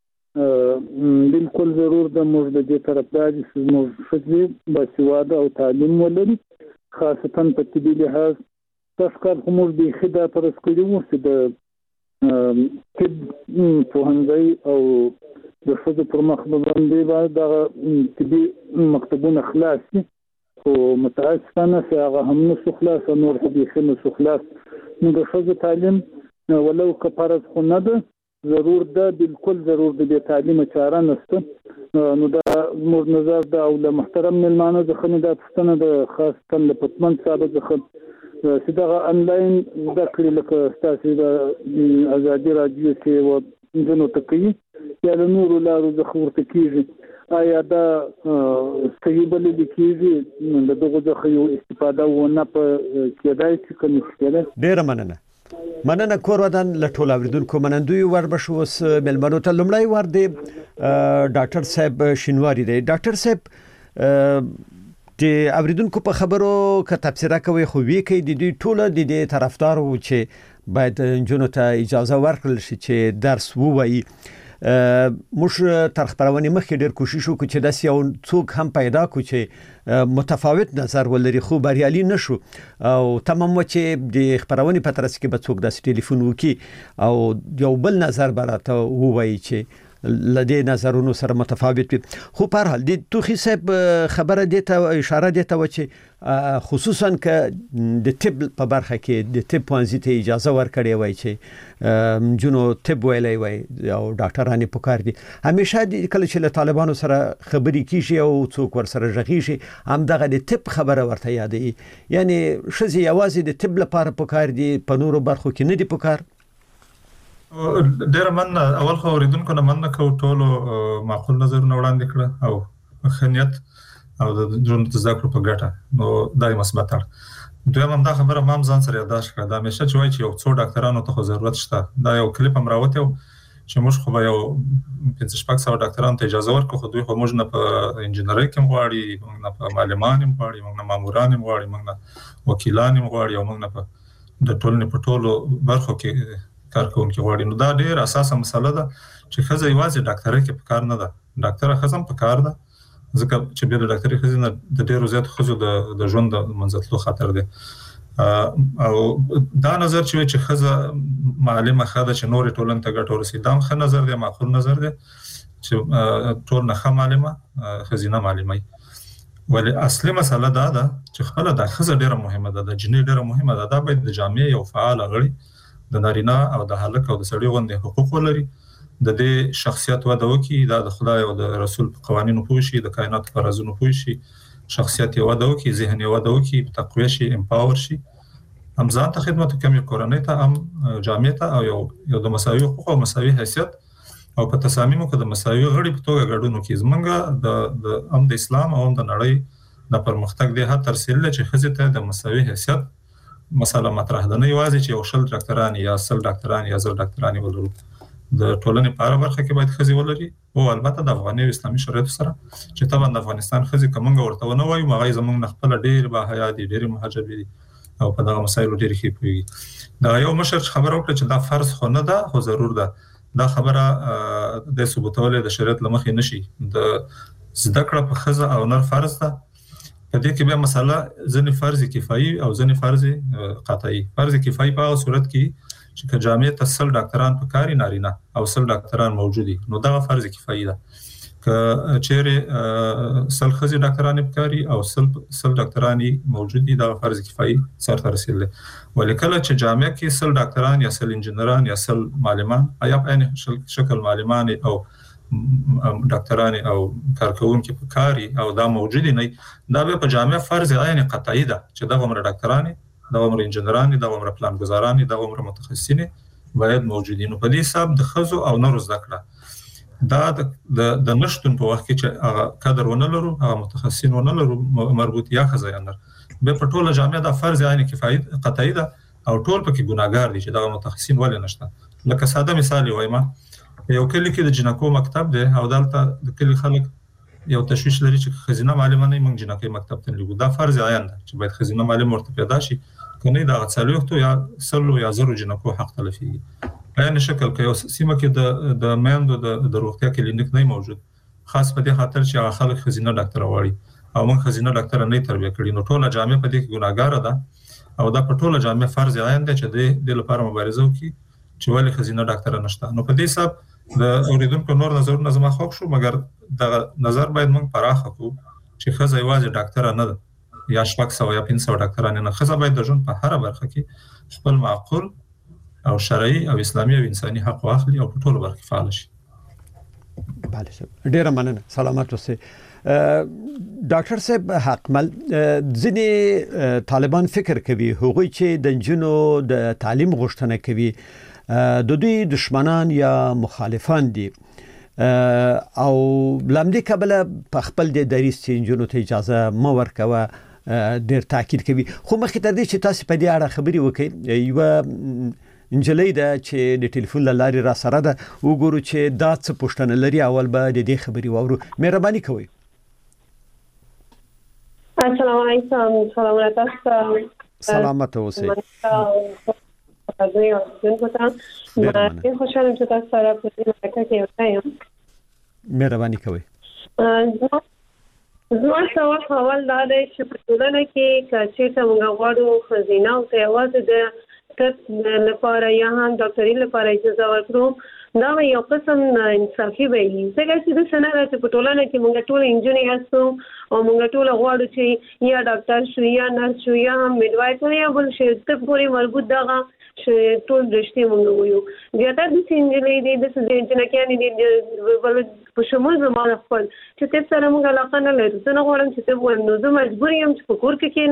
بالکل ضرور ده. موږ د دې طرف دا چې موږ ښځې باسواده او تعلیم ولري، خاصتا په طبي لحاظ. تاسو کال خو موږ بیخي دا فرض کړي وو چې د طب پوهنځی او د ښځو پر مخ باندې باید دغه طبي مکتبونه خلاص شي، خو متاسفانه چې هغه هم نسو خلاص، نور خو بیخي نسو خلاص. نو د ښځو تعلیم ولو که فرض خو نه ده، ضرور ده، بالکل ضرور ده. بې تعلیمه چاره نشته. نو دا زموږ نظر ده. او له محترم مېلمانه څخه مې دا پوښتنه ده، خاصتا له پتمن صاحب څخه، چې دغه انلاین زده کړې لکه ستاسې د ازادي راډیو کې نجونو ته کوي یا له نورو لارو څخه ورته کېږي، آیا دا صحیح بللی کېږي؟ د دغو څخه یو استفاده ونه په کېدای چې که نشي کېدای؟ ډېره مننه. مننه کور ودان له ټولو اورېدونکو. منندوی وربشو اوس مېلمنو ته لومړی ور دی ډاکټر صاحب شینواري دی. ډاکټر صاحب د اوریدونکو په خبرو که تبصره کوي خو وی کوي د دوی ټوله د دې طرفدار وو چې باید نجونو ته اجازه ورکړل شي چې درس ووایي. موږ تر خبرونې مخکې ډېر کوشش وکړو چې داسې یو څوک هم پیدا کړو چې متفاوت نظر ولري، خو بریالي نشو. او تمام و چې د خبرونې په ترڅ کې به څوک داسې ټلیفون وکړي او یو بل نظر به راته ووایي چې لدې نظرونو سره متفاوت وي. خو په هر حال د توخي صاحب خبره دې ته اشاره دې ته و چې خصوصا که د طب په برخه کې د طب پوهنځي ته اجازه ورکړې وای چې نجونو طب ویلی وای او ډاکټرانې پکار دي. همیشه کله چې له طالبانو سره خبرې کیږي او څوک ورسره غږیږي همدغه د طب خبره ورته یادوي، یعنی ښځې یوازې د طب لپاره پکار دي، په نورو برخو کې نه دي پکار. ډېره مننه. اول خو اورېدونکو نه مننه کوو، ټولو معقول نظرونه وړاندې کړه او ښه نیت او د ژوند د زده کړو په ګټه، نو دا یې مثبت اړخ. دوی هم دا خبره مام ځان سره یاداش کړه دا همیشه چې وایي چې یو څو ډاکټرانو ته ضرورت شته دا یو کلیپ هم راوته چې موږ خو یو پنځه شپږ سوه ډاکټرانو ته اجازه ورکړو خو دوی خو موږ نه په انجینرۍ کې غواړي موږ نه په معلمان هم غواړي موږ نه ماموران هم غواړي موږ نه وکیلان هم غواړي او موږ نه په د ټولنې په ټولو برخو کې کارکونکي غواړي نو دا ډېر اساسه مسله ده چې ښځه یوازې ډاکټرۍ کې په کار نه ده ډاکټره ښځه هم په کار ده ځکه چې بیا د ډاکټرۍ ښځې نه د ډېرو زیاتو ښځو د د ژوند د منځ خطر دی او دا نظر چې وي چې ښځه معلمه ښه ده چې نورې ټولنې ته ګټه ورسوي دا هم ښه نظر دی معقول نظر دی چې ټول نه ښه معلمه ښځینه معلمه ولې اصلي مسله دا ده چې خپله دا ښځه ډېره مهمه ده د جنۍ ډېره مهمه ده دا باید د جامعې یو فعاله غړي د نارینه او د هلک او د سړي غوندې حقوق ولري د دې شخصیت وده وکړي دا د خدای او د رسول په قوانینو پوه شي د کائنات په رازونو پوه شي شخصیت یې وده وکړي ذهن یې وده وکړي تقویه شي امپاور شي هم ځان ته خدمت وکړي کورنۍ ته هم جامعې ته او یو یو د مساوي حقوق او مساوي حیثیت او په تصامیمو کې د مساوي غړي په توګه ګډون وکړي زمونږ د د هم د اسلام او هم د نړۍ د پرمختګ دی هر ترسیل چې ښځې ته د مساوي حیثیت مسله مطرح ده نه یوازې چې یو شل ډاکټران یا سل ډاکټران یا زر ډاکټران ولرو د ټولنې په هره برخه کې باید ښځې ولري او البته د افغاني او اسلامي شرایطو سره چې طبعا د افغانستان ښځې که موږ ورته ونه وایو هغوی زموږ نه خپله ډېر باحیا دي ډېرې مهذبې دي او په دغه مسایلو ډېرې ښې پوهېږي دغه یو مشر چې خبره وکړه چې دا فرض خو نه ده خو ضرور ده دا خبره د ثبوتولی د شریعت له مخې نه شي د زده کړه په ښځه او نر فرض ده په دې کې بیا مسله ځینې فرض کفایي او ځینې فرض قطعي فرض کفایي په هغه صورت کې چې که جامعې ته سل ډاکټران په کاري نارینه او سل ډاکټران موجودي نو دغه فرض کفایي ده که چیرې سل ښځې ډاکټرانې په کاري او سل سل ډاکټرانې موجودي دغه فرض کفایي سرته رسېدلی دی ولې کله چې جامعه کې سل ډاکټران یا سل انجینران یا سل معلمان یا په عین شکل معلمان او ډاکټران او کارکوونکي په کاري او دا موجودي نه دا به په جامعه فرض عین قطعي ده چې دغه عمر ډاکټران دا عمر انجینران دي دا عمر پلانګزاران دي دا عمر متخصصین باید موجودین په دې حساب د خزو او نورو زده کړه دا د د نشټون په وخت کې چې هغه قدر ونه لرو هغه متخصصین ونه لرو مربوط یا خزایانر به په ټوله جامعه دا فرض عین کفایت قطعي ده او ټول پکې ګناګار دي چې دا متخصصین ولې نشته لکه ساده مثال وایم یو کلی کې د جنکو مکتب دی او دلته د کلی خلک یو تشویش لري چې خزینه معلمه نه موږ جنکې مکتب ته لګو دا فرض عین ده چې باید خزینه معلم ورته پیدا شي کني دا څلوختو یا سلو یا زرو جنکو حق تلفيږي په ان شکل کې یو سیمه کې د د میندو د د روغتیا کلینیک نه موجود خاص په دې خاطر چې هغه خلک خزینه ډاکټر واړي او موږ خزینه ډاکټر نه تربیه کړی نو ټوله جامعه په دې کې ګناګار ده او دا په ټوله جامعه فرض عین ده چې د لپاره مبارزه وکړي چې ولې خزینه ډاکټر نشته نو په دې حساب د اوریدونکو نور نظرونه زما خوښ شو مګر دا نظر باید موږ پراخه کړو چې ښځه یوازې ډاکټره نه ده یا شپږ سوه یا پنځه سوه ډاکټران نه ښځه باید د ژوند په هره برخه کې خپل معقول او شرعي او اسلامي او انساني حق واخلي او په ټولو برخو فعال شي. بله صاحب ډیره مننه سلامت اوسئ. ډاکټر صاحب حقمل ځینې طالبان فکر کوي هغوی چې د نجونو د تعلیم غوښتنه کوي د دوی دشمنان یا مخالفان دي او لامدې کبله په خپل د دریس چې نجونو ته اجازه مو ورکوه ډیر تاکید کوي خو مخکې تر دې چې تاسو په دې اړه خبري وکړئ یو انجلۍ ده چې د ټلیفون له لارې را سره ده وګورو چې دا څه پوښتنه لري اول به د دې خبري واورو مهرباني کوئ. السلام علیکم سلام علیکم سلامت اوسئ. دوی او څنګه تاسو ما خوشاله چې تاسو سره په دې مرکه کې وایم. مهرباني کوئ. زما سوال حوال دا دی چې په ټولنه کې چې څنګه غواړو خزینه او تیوازه د تر لپاره یا هم ډاکټري لپاره اجازه ورکړو دا یو قسم انصافي وي ځکه چې د سنره چې په ټولنه کې موږ ټول انجینر یاستو او موږ ټول غواړو چې یا ډاکټر شو یا نرس شو یا هم میډوایفر یا بل شي ته پورې مربوط دغه ټول رښتې موږ وایو بیا تر دې انجینر دي د انجینر دي بل په شمول زموږ خپل چې تاسو سره موږ علاقه نه لرو زه نه غواړم چې ته وایې نو زه مجبور یم چې په کور کې کېنم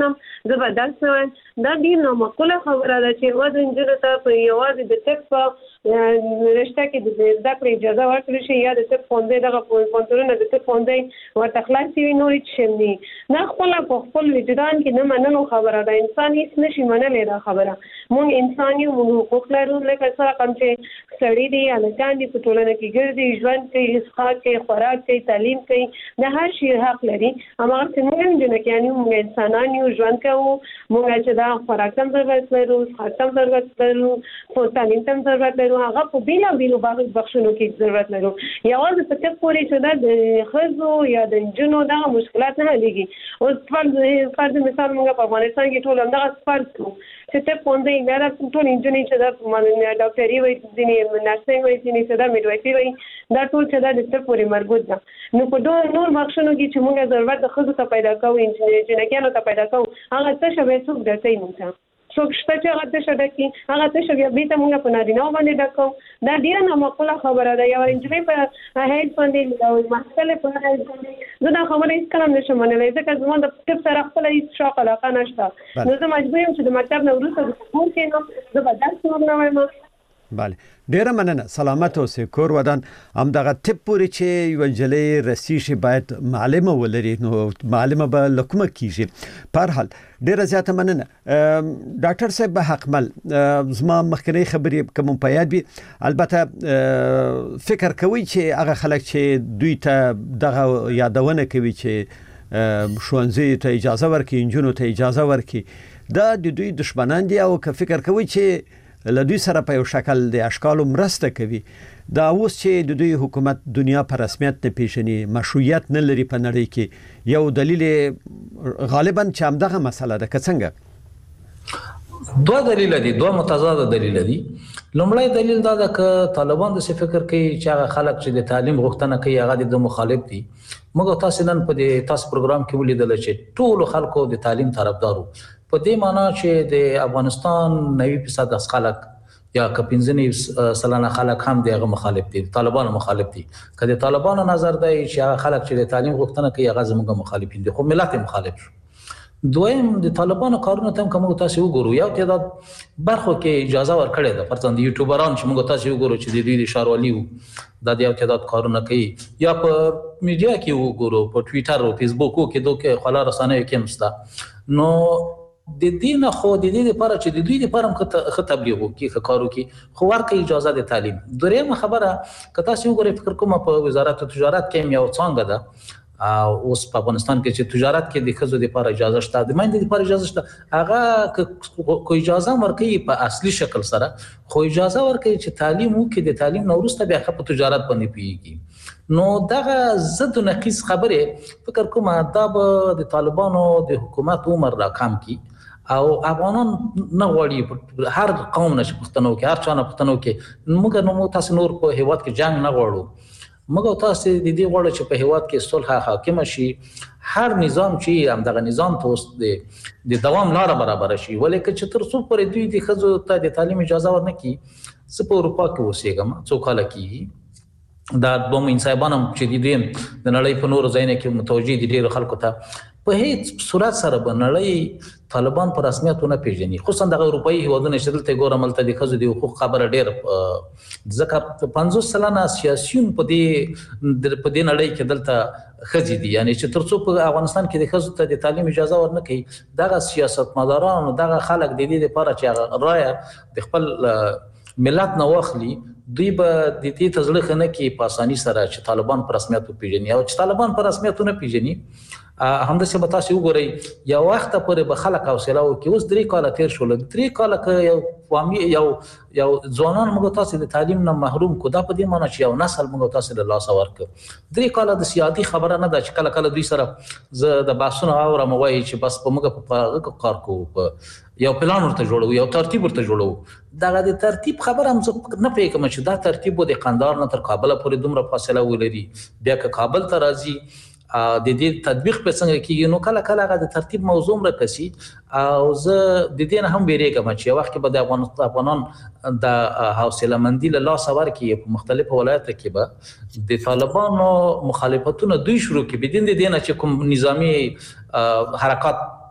زبردست دا ډیر نامعقوله خبره ده چې واد انجنونو ته په یوازې د طب په رشته کې د زده کړې اجازه ورکړل شي یا د طب فوندې دغه پوهنتونونه د طب فوندې ورته خلاص وي نور هیڅ شی نه نه خپل په خپل وجدان کې نه منلو خبره ده انسان هیڅ نشي منلی دا خبره مونږ انسان یو مونږ حقوق لرو لکه څنګه کوم چې سړي دي هلکان دي په ټولنه کې ګرځي ژوند کوي څښاک کوي خوراک کوي تعلیم کوي د هر شي حق لري هماغسې موږ هم جنکیان یو موږ انسانان یو ژوند کوو موږ چې دا خوراک ته هم ضرورت لرو څښاک ته هم ضرورت لرو تعلیم ته هم ضرورت لرو هغه په بېلابېلو بخشونو کې ضرورت لرو یوازې په طب پورې چې دا د ښځو یا د نجونو دغه مشکلات نه حلېږي اوس فرض فرض مثال موږ په افغانستان کې ټول همدغه فرض کړو چې طب پوهنځی دا ټول نجونې چې دا ډاکټري وایي ځینې نرسنګ وایي ځینې چې دا میډوایفي وایي دا ټول چې دا د طب پورې مربوط ده نو په ډول نور بخشونو کې چې موږ ضرورت د ښځو ته پیدا کوو جنکیانو ته پیدا کوو هغه څه شی به څوک ډکوي موږ ته څوک شته چې هغه څه ډکوي هغه څه شی بیا بېرته موږ په نارینهو باندې ډکوو دا ډېره نامعقوله خبره ده یوه نجلۍ په هیلث باندې او محصلې په هیلث باندې زه دا خبره هېڅکله هم نشم منلی ځکه زما د طب سره خپله هېڅ شوق علاقه نشته نو زه مجبور یم چې د مکتب نه وروسته د کور کښېنم زه به درس وم نه وایم بله ډیره مننه سلامت اوسئ کور ودان همدغه طب پورې چې یوه نجلۍ رسیږي باید معلمه ولري نو معلمه به له کومه کیږي په هر حال ډیره زیاته مننه ډاکټر صاحب به حقمل زما مخکنۍ خبرې که مو په یاد وي البته فکر کوئ چې هغه خلک چې دوی ته دغه یادونه کوي چې ښوونځیو ته اجازه ورکړي نجونو ته اجازه ورکړي دا د دوی دشمنان دي او که فکر کوئ چې له دوی سره په یو شکل د اشکالو مرسته کوي دا اوس چې د دوی حکومت دنیا په رسمیت نه پیژني مشروعیت نه لري په نړۍ کې یو دلیل غالبا چې همدغه مسله ده که څنګه دوه دلیل دي دوه متضاد دلیل دي لومړی دلیل دا ده که طالبان د څه فکر کوي چې هغه خلک چې د تعلیم غوښتنه کوي هغه د مخالف دي موږ تاسو نن په دې تاسو پروګرام کې ولیدل چې ټول خلکو د تعلیم طرفدارو په دې معنی چې د افغانستان نوي فیصد از خلک یا که پنځه نوي سلنه خلک هم دغه مخالف دي طالبانو مخالف دي که د طالبانو نظر دی چې هغه خلک چې د تعلیم غوښتنه کوي هغه زموږ مخالفین دي خو ملت مخالف شو دویم د طالبانو کارونه ته کوم تاسو وګورو یو تعداد برخو کې اجازه ورکړې ده پرځان د یوټیوبران چې موږ تاسو وګورو چې د دوی د شاروالي د یو تعداد کارونه کوي یا په میډیا کې وګورو په ټوئیټر او فیسبوک کې دوه خلا رسنیو کې مستا نو د دې نه خو د دې لپاره چې د دوی لپاره هم ښه تبلیغ وکړي کارو کې خو ورکړي اجازه د تعلیم درېیمه خبره که تاسو وګورئ فکر کوم په وزارت تجارت کې یو څانګه ده او اوس په افغانستان کې چې تجارت کې د ښځو لپاره اجازه شته د میندې لپاره اجازه شته هغه کو اجازه ورکړي په اصلي شکل سره خو اجازه ورکړي چې تعلیم وکړي د تعلیم نه وروسته بیا په تجارت باندې پیږي نو دغه ضد و نقیض خبره فکر کوم دا به د طالبانو د حکومت عمر را کم کی او افغانان نه غواړي هر قوم نشه پښتنو کې هر چا نه پښتنو کې موږ نو تاسو نور په هیواد کې جنگ نه غواړو موږ تاسو د دې غواړو چې په هیواد کې صلح حاکم شي هر نظام چې هم دغه نظام توست د دوام لاره برابر شي ولیکن چې تر څو پورې دوی د ښځو ته د تعلیم اجازه ورنکړي زه په اروپا کې اوسېږم څو کاله کېږي دا دوه انسایبان هم چې دي د نړۍ په نورو ځایونو کې متوجه دي ډېرو خلکو ته په هیڅ صورت سره به نړۍ طالبان په رسمیت ونه پیژني خصوصا دغه اروپایي هیوادونه چې دلته ګورم هلته د ښځو د حقوق خبره ډېر ځکه پنځوس سلنه سیاسیون په دې په دې نړۍ کې دلته ښځې دي یعنې چې تر څو په افغانستان کې د ښځو ته د تعلیم اجازه ورنه کوي دغه سیاستمداران او دغه خلک د دې لپاره چې هغه رایه د خپل ملت نه واخلي دوی به د دې ته زړه ښه نه کړي په اساني سره چې طالبان په رسمیت وپېژني او چې طالبان په رسمیت ونه پېژني همداسې به تاسو وګورئ یو وخته پورې به خلک حوصله وکړي اوس درې کاله تېر شول درې کاله که یو فامي یو یو ځوانان موږ تاسو د تعلیم نه محروم کو دا په دې معنی چې یو نسل موږ تاسو له لاسه ورکړ درې کاله د سیادي خبره نه ده چې کله کله دوی سره زه د بحثونو اورم وایي چې بس په موږ په هغه کار کوو په یو پلان ورته جوړو یو ترتیب ورته جوړو دغه د ترتیب خبره هم زه نه پوهېږم چې دا ترتیب به د قندهار نه تر کابله پورې دومره فاصله ولري بیا که کابل ته راځي د دې تطبیق په څنګه کېږي نو کله کله هغه د ترتیب موضوع هم راکسي او زه د دې نه هم ویرېږم چې یو وخت کې به د افغانان د حوصله مندي له لاسه ورکړي په مختلفو ولایتو کې به د طالبانو مخالفتونه دوی شروع کړي بدین د دې نه چې کوم نظامي حرکات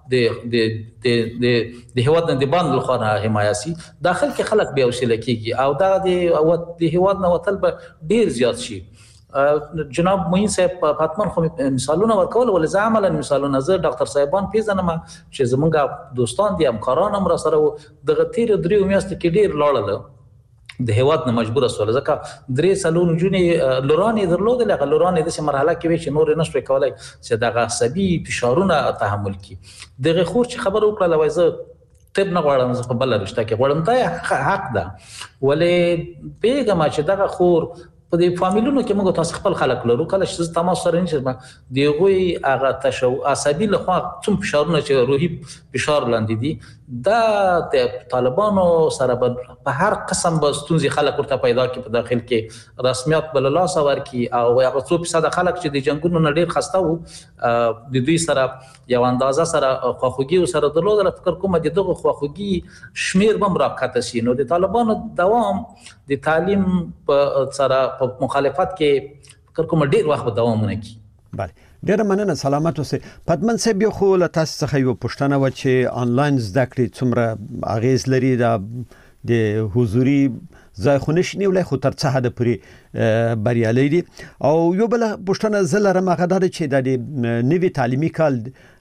د د د د هواد نه د باندې لخوا حمایسي داخل کې خلک به وسیله کیږي او دا د د هواد نه وتل به ډیر زیات شي. جناب موین صاحب حتمان خو مثالونه ورکول ول زه عملا مثالونه زه ډاکټر صاحبان پیژنم چې زمونږ دوستان دي همکاران هم را سره دغه تیر درې میاشتې کې ډیر لاړل د هیواد نه مجبور سول ځکه درې سلون جونې لورانې درلودل هغه لورانې د مرحله کې وي چې نور نه شوي کولای چې دغه عصبي فشارونه تحمل کړي. دغه خور چې خبر وکړه لوي زه طب نه غواړم زه په بل رشته کې غواړم دا حق ده ولې پیغام چې دغه خور په دې فامیلونو کې موږ تاسو خپل خلک لرو کله چې تاسو سره نشئ دی غوي هغه تشو عصبي لخوا څوم فشارونه چې روحي فشار لاندې دي دا د طالبانو سره په هر قسم به ستونزې خلک ورته پیدا کی په داخل کې رسمیت بل الله سوار کی او هغه څو فیصد خلک چې د جنگونو نه ډیر خسته وو د دوی سره یو اندازه سره خواخوږي سره درلودل فکر کوم د دغه خواخوږي شمیر بم راکته سي نو د طالبانو دوام د تعلیم په سره په مخالفت کې فکر کوم ډیر وخت به دوام ونه کوي. بله ډیره مننه سلامت اوسئ. پدمن صاحب یو خو له تاسو څخه یو پوښتنه و چې آنلاین زده کړې څومره اغیز لري د حضوري ځای خو نشي نیولای خو تر څه حد پورې بریالي دي او یو بل پوښتنه زه لرم هغه دا چې د نوي تعلیمي کال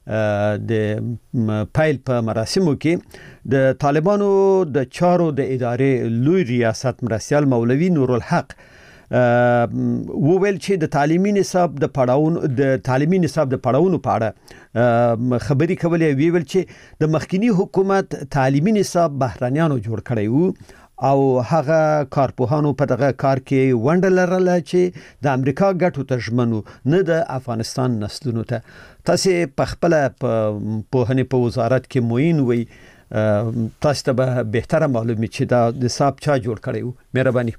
د پایل په مراسمو کې د طالبانو د چارو د ادارې لوی ریاست مرستیال مولوي نورالحق وویل چې د تعلیمي نصاب د پړاوونو د تعلیمي نصاب د پړاوونو په اړه خبري کولې ویل چې د مخکینی حکومت تعلیمي نصاب بهرانيانو جوړ کړی وو او هغه کارپوهانو په دغه کار کې ونډه لرله چې د امریکا ګټو ته ژمنو نه د افغانستان نسلونو ته. تاسو په خپل په په وزارت کې موین وي تاسو ته به بهتره معلومه چې دا د نصاب چا جوړ کړی وو. مهرباني.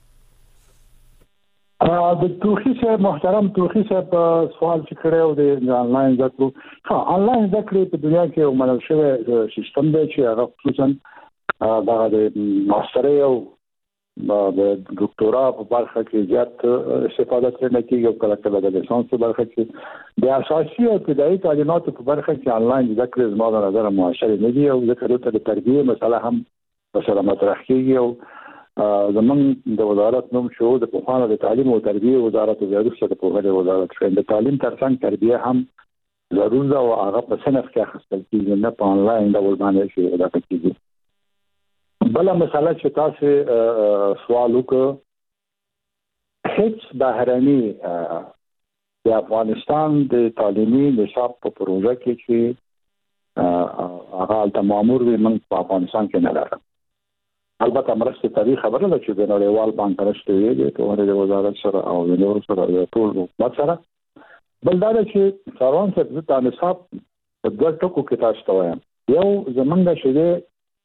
د توخی صاحب محترم توخی صاحب سوال چې کړو د آنلاین زده کړو ها آنلاین زده کړې په دنیا کې یو منل شوی سیستم دی چې هغه خصوصا دا د ماستر او د ډاکټورا په برخه کې زیات استفاده کوي کېږي او کله کله د لیسانس په برخه کې د اساسي او ابتدایي تعلیماتو په برخه کې آنلاین زده کړې زما د نظر معاشري نه دي او ذکر ته د تربیه مسله هم مثلا مطرح کېږي او زمون د وزارت نوم شو د پوهانو د تعلیم او تربیه وزارت او د پوهنې وزارت د تعلیم ترڅنګ تربیه هم ضروري ده او هغه په صنف کې خپل کېږي نه په آنلاین ډول باندې شي دا کېږي. بل مسله چې تاسو سوال وکړ هیڅ بهرني د افغانستان د تعلیمي نصاب په پروژه کې چې هغه د مامور وي من په افغانستان کې نه لرم. البته مرسته تاریخ خبره ده چې د نړیوال بانک راشته ویلي ته د وزارت سره او د نور سره د ټول حکومت سره بل دا چې سروان څخه د نصاب په دوه ټکو کې تاسو ته وایم. یو زمونږ شې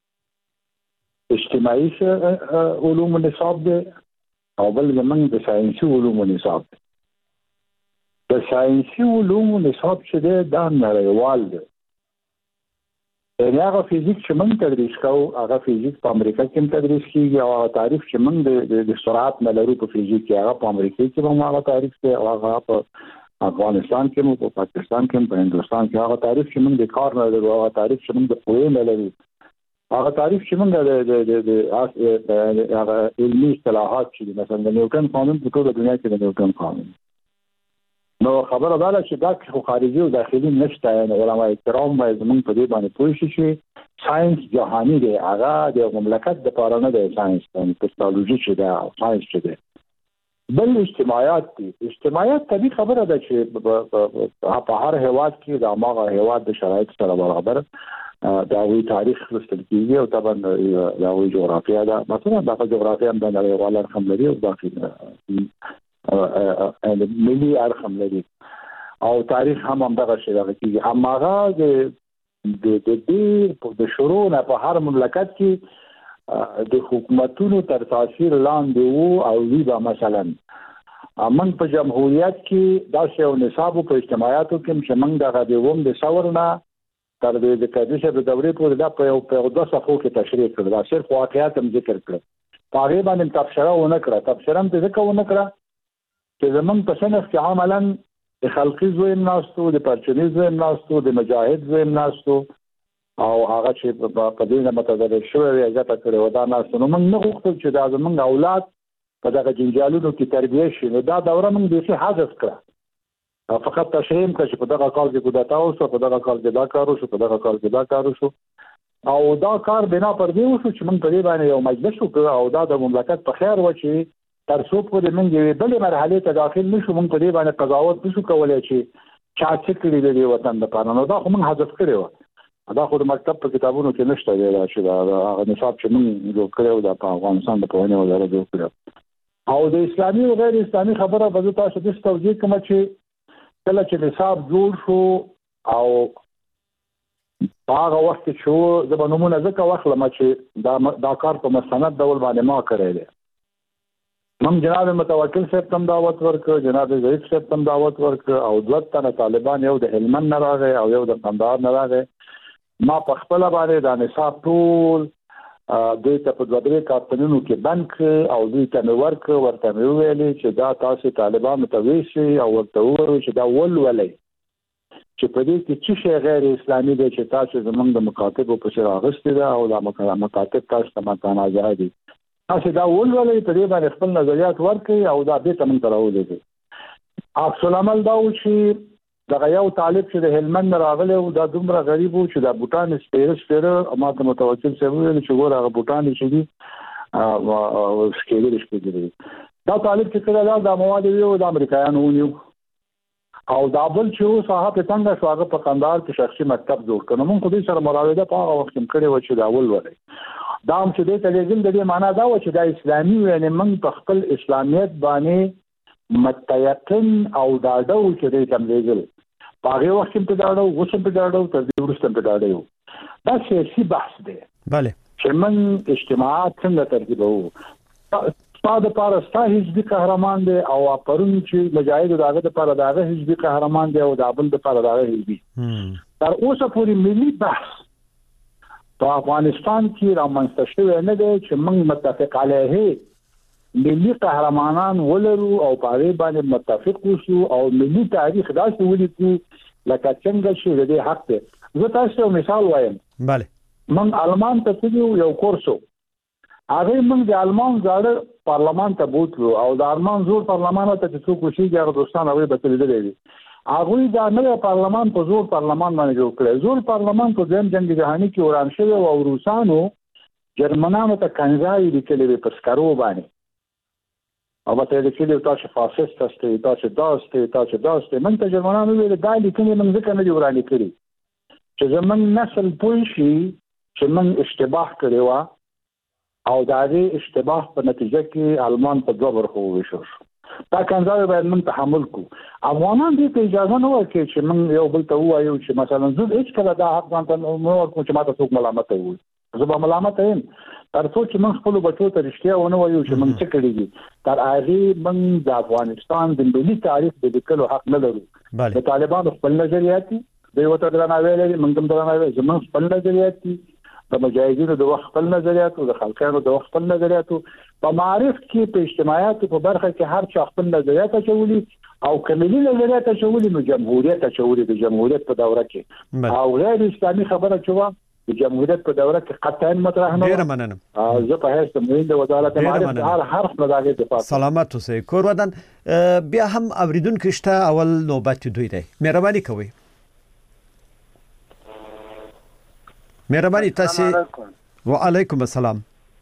اجتماعي علوم نصاب دی او بل زمونږ د ساينسي علوم نصاب دی. د ساينسي علوم نصاب چې دی دا نړیوال دی. یعنی هغه فزیک چې موږ تدریس کوو هغه فزیک په امریکا کې تدریس کیږي او هغه تعریف چې موږ د سرعت نه لرو په فزیک کې هغه په امریکا کې هم هغه تعریف دی او هغه په افغانستان کې مو په پاکستان کې په هندستان کې هغه تعریف چې موږ د کار نه لرو هغه تعریف چې موږ د قوې نه لرو هغه تعریف چې موږ د هغه علمي اصطلاحات چې مثلا د نیوټن قانون په ټول دنیا کې د نیوټن قانون نو خبره ده چې دا خو خارجي او داخلي نشته یعنی علماء کرام باید زموږ په دې باندې پوه شي چې ساينس جهاني دی هغه د مملکت د پاره نه دی ساينس یعنی ټیکنالوژي چې دا ساينس چې دی. بل اجتماعات دي اجتماعات طبي خبره ده چې په هر هیواد کې د هغه هیواد د شرایط سره برابر دا وی تاریخ لوستل کیږي او طبعا دا وی جغرافیا ده مثلا د جغرافیا هم د نړیوال رقم لري او داخلي ملي ارقام لري او تاریخ هم هم دغه شی دغه کیږي هماغه د د د د شروع نه په هر مملکت کې د حکومتونو تر تاثیر لاندې وو او وی به مثلا من په جمهوریت کې دا شی او نصاب په اجتماعاتو کې چې موږ دغه د ووم د ثورنا تر د کډیشه د دورې پورې دا په په دوه صفحو کې تشریح کړل دا صرف واقعیت هم ذکر کړل هغه باندې تبصره ونه کړه تبصره هم ځکه ونه کړه چې زمون په صنف کې عملاً د خلقي زویم ناستو د پرچني زویم ناستو د مجاهد زویم ناستو او هغه چې په دې نه متضرر شوی وي عزت کړي ودا ناستو نو موږ نه غوښتل چې دا زموږ اولاد په دغه جنجالونو کې تربیه شي نو دا دوره موږ به څه حذف کړه فقط تشریح کړ چې په دغه کال کې کودتا وشو په دغه کال کې دا کار وشو په دغه کال کې دا کار وشو او دا کار بنا پر دې وشو چې موږ په دې باندې یو مجلس وکړو او دا د مملکت په خیر و چې تر څو پورې موږ یې بلې مرحله ته داخل نشو موږ په دې باندې قضاوت نشو کولای چې چا څه کړي دی وطن لپاره نو دا خو موږ حذف کړو دا خو د مکتب په کتابونو کې نشته دی چې دا هغه نصاب چې موږ جوړ کړو د افغانستان د پوهنې وزارت جوړ کړو او د اسلامي او غیر اسلامي خبره به تاسو د توجیه کوم چې کله چې نصاب جوړ شو او هغه وخت چې د بنومونه ځکه واخلم چې دا دا کار په مستند ډول باندې ما کړی دی موږ جناب متوکل صاحب تم دعوت ورکړ جناب ظریف صاحب تم دعوت ورکړ او دوه تنه طالبان یو د هلمند نه راغی او یو د قندهار نه راغی ما په خپل باندې د نصاب ټول دوی ته په دوه درې کارتونو کې بند کړ او دوی ته مې ورکړ ورته مې ویلي چې دا تاسو طالبان ته ویشي او ورته ووایي چې دا ولولئ چې په دې کې چې شی غیر اسلامي دی چې تاسو زمونږ د مکاتبو په سر اغستې ده او د مکاتب تاسو ته متنازعه دي تاسو دا ولولئ په دې باندې خپل نظریات ورکړئ او دا به تم ته راولېږي عکس العمل دا و چې دغه یو طالب چې د هلمند راغلی او دا دومره غریب و چې دا بوټان سپیره سپیره ما ته متوکل صاحب ویل چې ګوره هغه بوټان چې دي او سکیلر سپیره دا طالب چې کله دا مواد ویو د امریکایانو ونیو او دا بل چې صاحب څنګه شو هغه په قندهار کې شخصي مکتب جوړ کړو موږ خو دې سره مراوده په هغه وخت کې کړې و چې دا ول ولې دا هم چې دې تلګل د دې معنا دا و چې دا اسلامي یعنی موږ په خپل اسلامیت باندې متيقن او دا ډو چې دې تم لګل په هغه وخت کې په دا ډو وسم په دا ډو تر دې ورسته په دا ډو دا سیاسي بحث دی bale چې موږ اجتماعات څنګه ترتیبو ساده پارستا حزبي قهرمان دی او پرون چې مجاهد داغه د پر داغه حزبي قهرمان دی او دابل د پر داغه حزبي تر اوسه پوری ملي بحث په افغانستان کې رامنځته شوی نه دی چې موږ متفق علیه ملي قهرمانان ولرو او په اړه باندې متفق وشو او ملي تاریخ داسې ولیکو لکه څنګه چې د حق دی زه تاسو مثال وایم bale موږ المان ته تلو یو کورسو هغه موږ د المان زاړه پارلمان ته بوتلو او د المان زور پارلمان ته چې څوک وشيږي هغه دوستان هغه به تللی دي هغه دا نوې پارلمان په زور پارلمان باندې جوړ کړی زور پارلمان په دیم جنگ جهانی کې وران شوی او روسانو جرمنانو ته کنځای لیکلي په سکرو باندې او په دې کې د تاسو فاسست است تاسو داسته تاسو داسته من ته جرمنانو ویل دا لیکلي من ځکه نه وران کړی چې زمون نسل پوه شي چې من اشتباه کړی و او دا دې اشتباه په نتیجه کې المان په دوه برخو وشو دا کنځاوي باید من تحمل کو افغانان دې ته اجازه نه ورکړي چې من یو بل ته وایو چې مثلا زه هیڅ کله دا حق ځان ته نو ورکوم چې ماته څوک ملامت وي زه به ملامت یم تر څو چې من خپل بچو ته رښتیا ونه وایو چې من څه کړی دي تر هغه من د افغانستان د ملي تاریخ د لیکلو حق نه لرو د طالبانو خپل نظریات دي دوی وته درناوی لري موږ هم درناوی زموږ خپل نظریات دي د مجاهدینو د وخت خپل نظریات او د خلکانو د وخت خپل نظریات په معارف کې په اجتماعات په برخه کې هر چا خپل نظریات چولي او کملي نظریات چولي نو جمهوریت چولي د جمهوریت په دوره کې او غیر اسلامي خبره چوا د جمهوریت په دوره کې قطعا مطرح نه ډیر مننه زه په هیڅ تمرین د وزارت معارف هر حرف مداغه دفاع سلامت اوسئ کور ودان بیا هم اوریدونکو شته اول نوبت دوی دی مهرباني کوئ مهرباني تاسو وعليكم السلام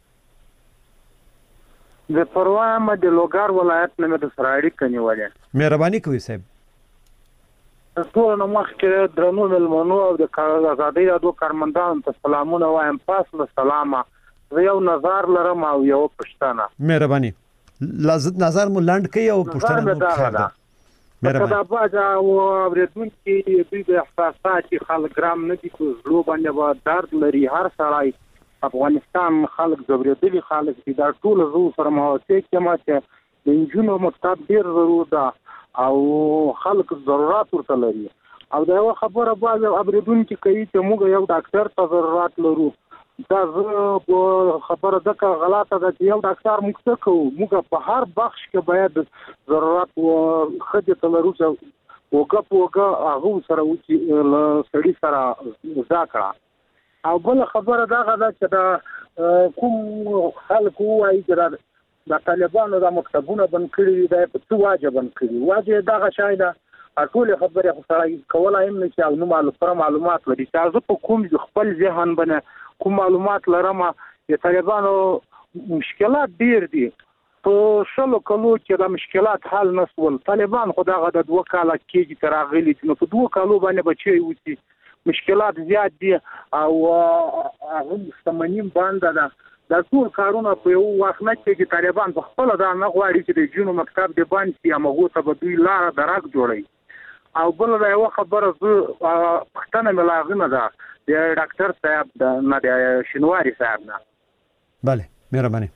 د پروا مد لوګار ولایت نه د سراړي کنيواله مهرباني کوي صاحب ټول نو مخ کې درنو ملمنو او د آزادۍ د دوه کارمندانو ته سلامونه وایم پاس له سلامه زه یو نظر لرم او یو پښتنه مهرباني لازم نظر مو لاند کوي او پښتنه مو خیر ده مهرباني دا باجا او اوریدون کې دوی د احساسات خلک ګرام نه دي کو زلو باندې با درد لري هر سړی افغانستان خلک زبردلي خلک دي دا ټول زو سره مهاوته کې ماته د انجونو مکتب ډیر ضرورت ده او خلک ضرورت ورته لري او دا یو خبره باجا اوریدون کې کوي چې موږ یو ډاکټر ته ضرورت لرو دا خبره دغه غلطه ده چې یو ډاکټر موږ ته کوو موږ په هر بخش کې باید ضرورت او خدمت لرو وګه پوګه هغه سره وچی ل سړی سره ځکړه او بل خبره دا غدا چې دا کوم خلک وایي چې د طالبانو د مکتبونو بند کړي دا په څه واجب بند کړي واجب دا شاید ټول خبره خو سره کولای هم نشي او نو معلومات معلومات لري چې زه په کوم خپل ذهن باندې کوم معلومات لرم چې طالبانو مشکلات ډیر دي په شلو کلو کې د مشکلات حل نسول طالبان خو دا غدا دوه کاله کېږي تر غلي نو په دوه کالو باندې بچي وتی مشکلات زیات دي او هغه ستمنیم باندې دا د ټول کارونه په یو وخت نه کې طالبان په خپل دا نه غواړي چې د جنو مکتب د باندې امغه ته به دوی لار درک جوړي او بل دا یو خبره زه پښتنه ملاغنه ده د ډاکټر صاحب د نه د شینواری صاحب نه bale مهرباني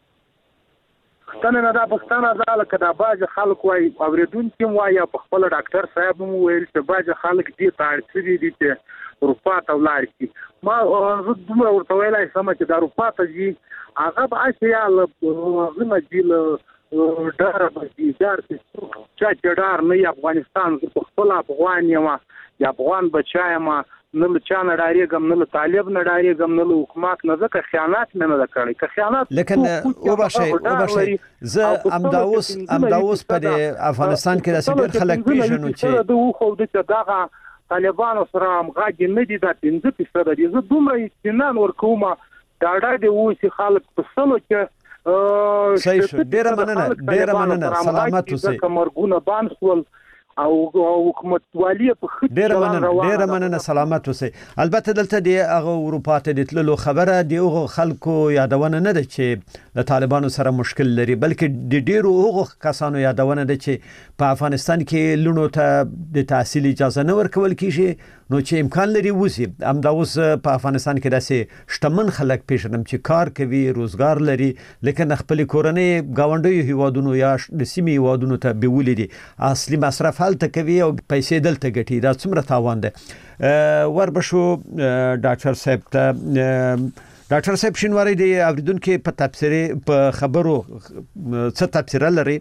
پښتنه نه دا پښتنه ده لکه دا باج خلک وای اوریدونکو وای په خپل ډاکټر صاحب مو ویل چې باج خلک دي تاړي دي چې اروپا ته ولاړ شي ما زه دومره ورته ویلای سم چې د اروپا ته ځي هغه به اشیا له غمجیل ډار به دي ډار چې چې ډار نه افغانستان په خپل افغان یم یا افغان بچایم نه له چا نه ډارېږم نه له طالب نه ډارېږم نه له حکومت نه ځکه خیانت مې نه ده کړی که خیانت لیکن وبښئ وبښئ زه امداوس امداوس په افغانستان کې داسې ډېر خلک پیژنو چې د وخو د دغه طالبانو سره همغږي نه دي دا پنځه فیصده دي زه دومره اطمینان ورکوم دا ډاډ دی اوسې خلک په سلو کې صحیح شو ډېره مننه ډېره مننه سلامت اوسئ مرګونه باندې سول او حکومت والی په خټ ډېر مننه ډېر مننه سلامت اوسئ البته دلته د هغه اروپا ته د تللو خبره دی هغه خلکو یادونه نه ده چې د طالبانو سره مشکل لري بلکې د ډیرو هغه کسانو یادونه ده چې په افغانستان کې لونو ته د تحصیل اجازه نه ورکول کیږي نو چې امکان لري وسی امدا اوس په افغانستان کې داسې شتمن خلک پیژنم چې کار کوي روزګار لري لیکن خپل کورنۍ گاونډي هیوادونو یا د سیمې هیوادونو ته بیولې دي اصلي مصرف حالت کوي او پیسې دلته ګټي دا څومره تاوان ده وربشو ډاکټر صاحب ته ډاکټر صاحب شینواری دی اوریدونکو په تفسیر په خبرو څه تفسیر لري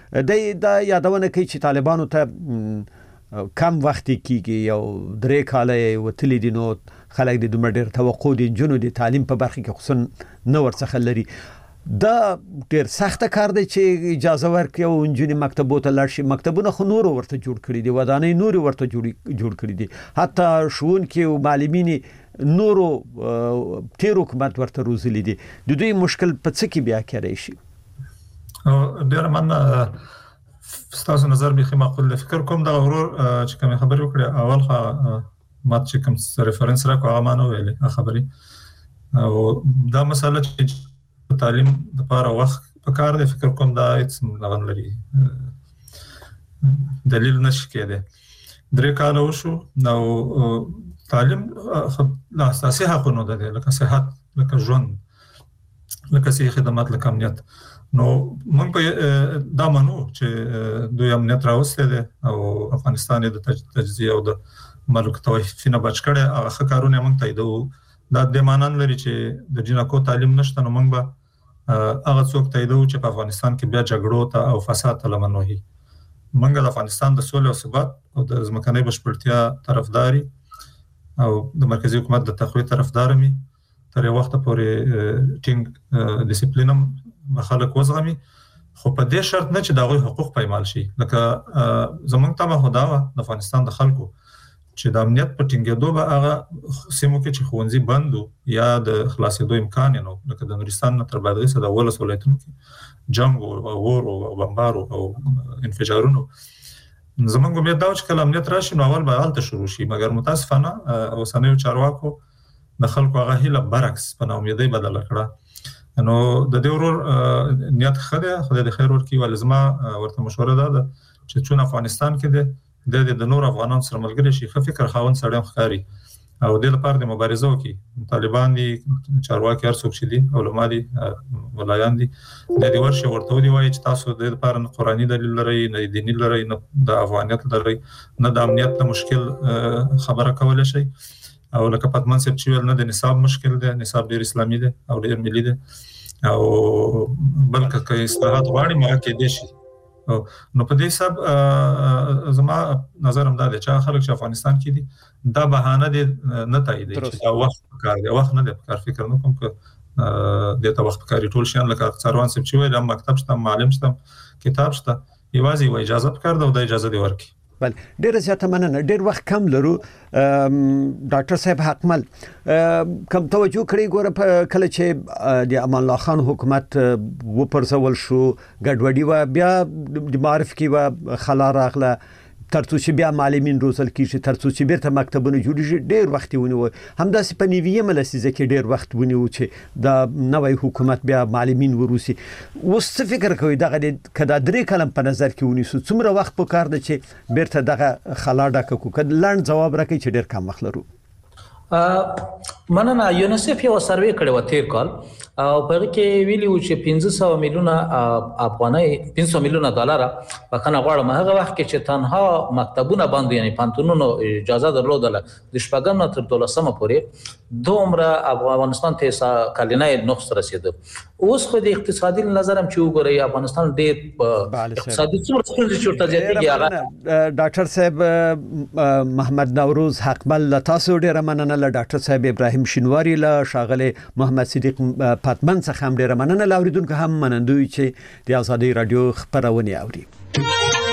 د یادونه کوي چې طالبانو ته کم وخت کېږي یو درې کاله وتلی دي نو خلک د دومره ډېر توقع دي جنو د تعلیم په برخه کې خصوصا نه ورڅخه لري دا ډېر سخت کار دی چې اجازه ورکړي او انجونی مکتبو ته لاړ شي مکتبونه خو نور ورته جوړ کړي دي ودانۍ نور ورته جوړ جوړ کړي دي حتی ښوونکي او معلمین نورو تیر حکومت ورته روزلي دي د دوی مشکل په څه کې بیا کېږي شي ډېر مننه ستاسو نظر به معقول دی فکر کوم دا غرور چې کوم خبرې وکړه اول خا ما چې کوم ریفرنس راکو هغه ما نه ویلې خبرې او دا مسله چې تعلیم د لپاره وخت په کار دی فکر کوم دا هیڅ لغن لري دلیل نشي کېده درې کاله وشو نو تعلیم لا اساسي حقونه ده لکه صحت لکه ژوند لکه صحي خدمات لکه امنیت نو موږ په دا منو چې دوی امنیت راوستي دي او افغانستان د تجزیه او د ملک توفینه بچ کړي هغه کارونه موږ تاییدو دا د مانن لري چې د جنکو تعلیم نشته نو موږ به هغه څوک تاییدو چې په افغانستان کې بیا جګړو ته او فساد ته لمنوي موږ د افغانستان د سولې او ثبات او د ځمکنۍ بشپړتیا طرفداري او د مرکزی حکومت د تقویت طرفدار مي تر یو وخت پورې ټینګ ډیسپلینم خلک وزغمي خو په دې شرط نه چې دغه حقوق پایمال شي لکه زمونږ ته خو دا د افغانستان د خلکو چې د امنیت په ټینګېدو به هغه سیمو کې چې ښوونځي بند یا د خلاصېدو امکان نه لکه د نورستان نه تر بادغیس د ولس ولایتونو کې جنگ او اور او بمبارو او انفجارونو زمونږ امید دا چې کله امنیت راشي نو اول به حالت شروع شي مګر متاسفانه اوسنیو چارواکو د خلکو هغه هیله برعکس په ناامیدۍ بدله کړه نو د دې ورور نیت خده خدای د خیر ورکړي ولزما ورته مشوره ده چې چون افغانستان کې د د نور افغانان سره ملګری شي خو فکر خاون سره ښکاری او د لپاره د مبارزه وکړي طالبان دي چارواکي هر څوک دي علما دي ولایان دي د دې ورشه ورته دی وایي چې تاسو د لپاره نه قرآني دلیل لري نه دیني لري نه د افغانیت لري نه د امنیت د مشکل خبره کولای شي او لکه پاتمان سپ چې ول نه د نصاب مشکل دی نصاب ډیر اسلامي دی او ډیر ملي دی او بلکې که اصلاحات غواړي ما کې دي شي نو په دې سب زما نظر هم دا دی چې خلک چې افغانستان کې دي دا بهانه دي نه تایید چې دا وخت کار دی وخت نه دی کار فکر نه کوم چې د تا وخت کاری ټول شان لکه څاروان سب چې ویل مکتب شته معلم شته کتاب شته یوازې و اجازه کار دا د اجازه دی ورکی بل ډیر زیاته مننه ډیر وخت کم لرو ډاکټر صاحب حکمل کم توجه کړی ګوره کله چې د امان الله خان حکومت و پرځول شو ګډوډي و بیا د معرف کې و خلا راغله ترڅو چې بیا معلمین روزل کیږي ترڅو چې بیرته مکتبونه جوړیږي ډیر وخت ونیو همداسې په نیویه ملسیزه کې ډیر وخت ونیو چې دا نوې حکومت بیا معلمین وروسي اوس څه فکر کوي دغه کدا درې کلم په نظر کې ونیسو څومره وخت پکار دی چې بیرته دغه خلا ډکه کو کله لاند جواب راکړي چې ډیر کم وخت لرو مننه یونیسف یو سروې کړی و تیر کال او په کې ویلي و چې پنځه سوه میلیونه افغانۍ پنځه سوه میلیونه ډالر په کنه غواړم هغه وخت کې چې تنها مکتبونه باندې یعنی پانتونونو اجازه درلودله د شپږم نه تر دولسمه پورې دومره افغانستان ته کلینه نقص رسیده اوس خو د اقتصادي نظر هم چې وګورئ افغانستان ډېر اقتصادي څومره ستونزې چورته زیاتېږي هغه ډاکټر صاحب محمد نوروز حکمل تاسو ډېره مننه له ډاکټر صاحب ابراهیم شینواری له ښاغلی محمد صدیق پاتمن څخه هم ډېره مننه له اوریدونکو هم منندوی چې د ازادي رادیو خبرونه اوري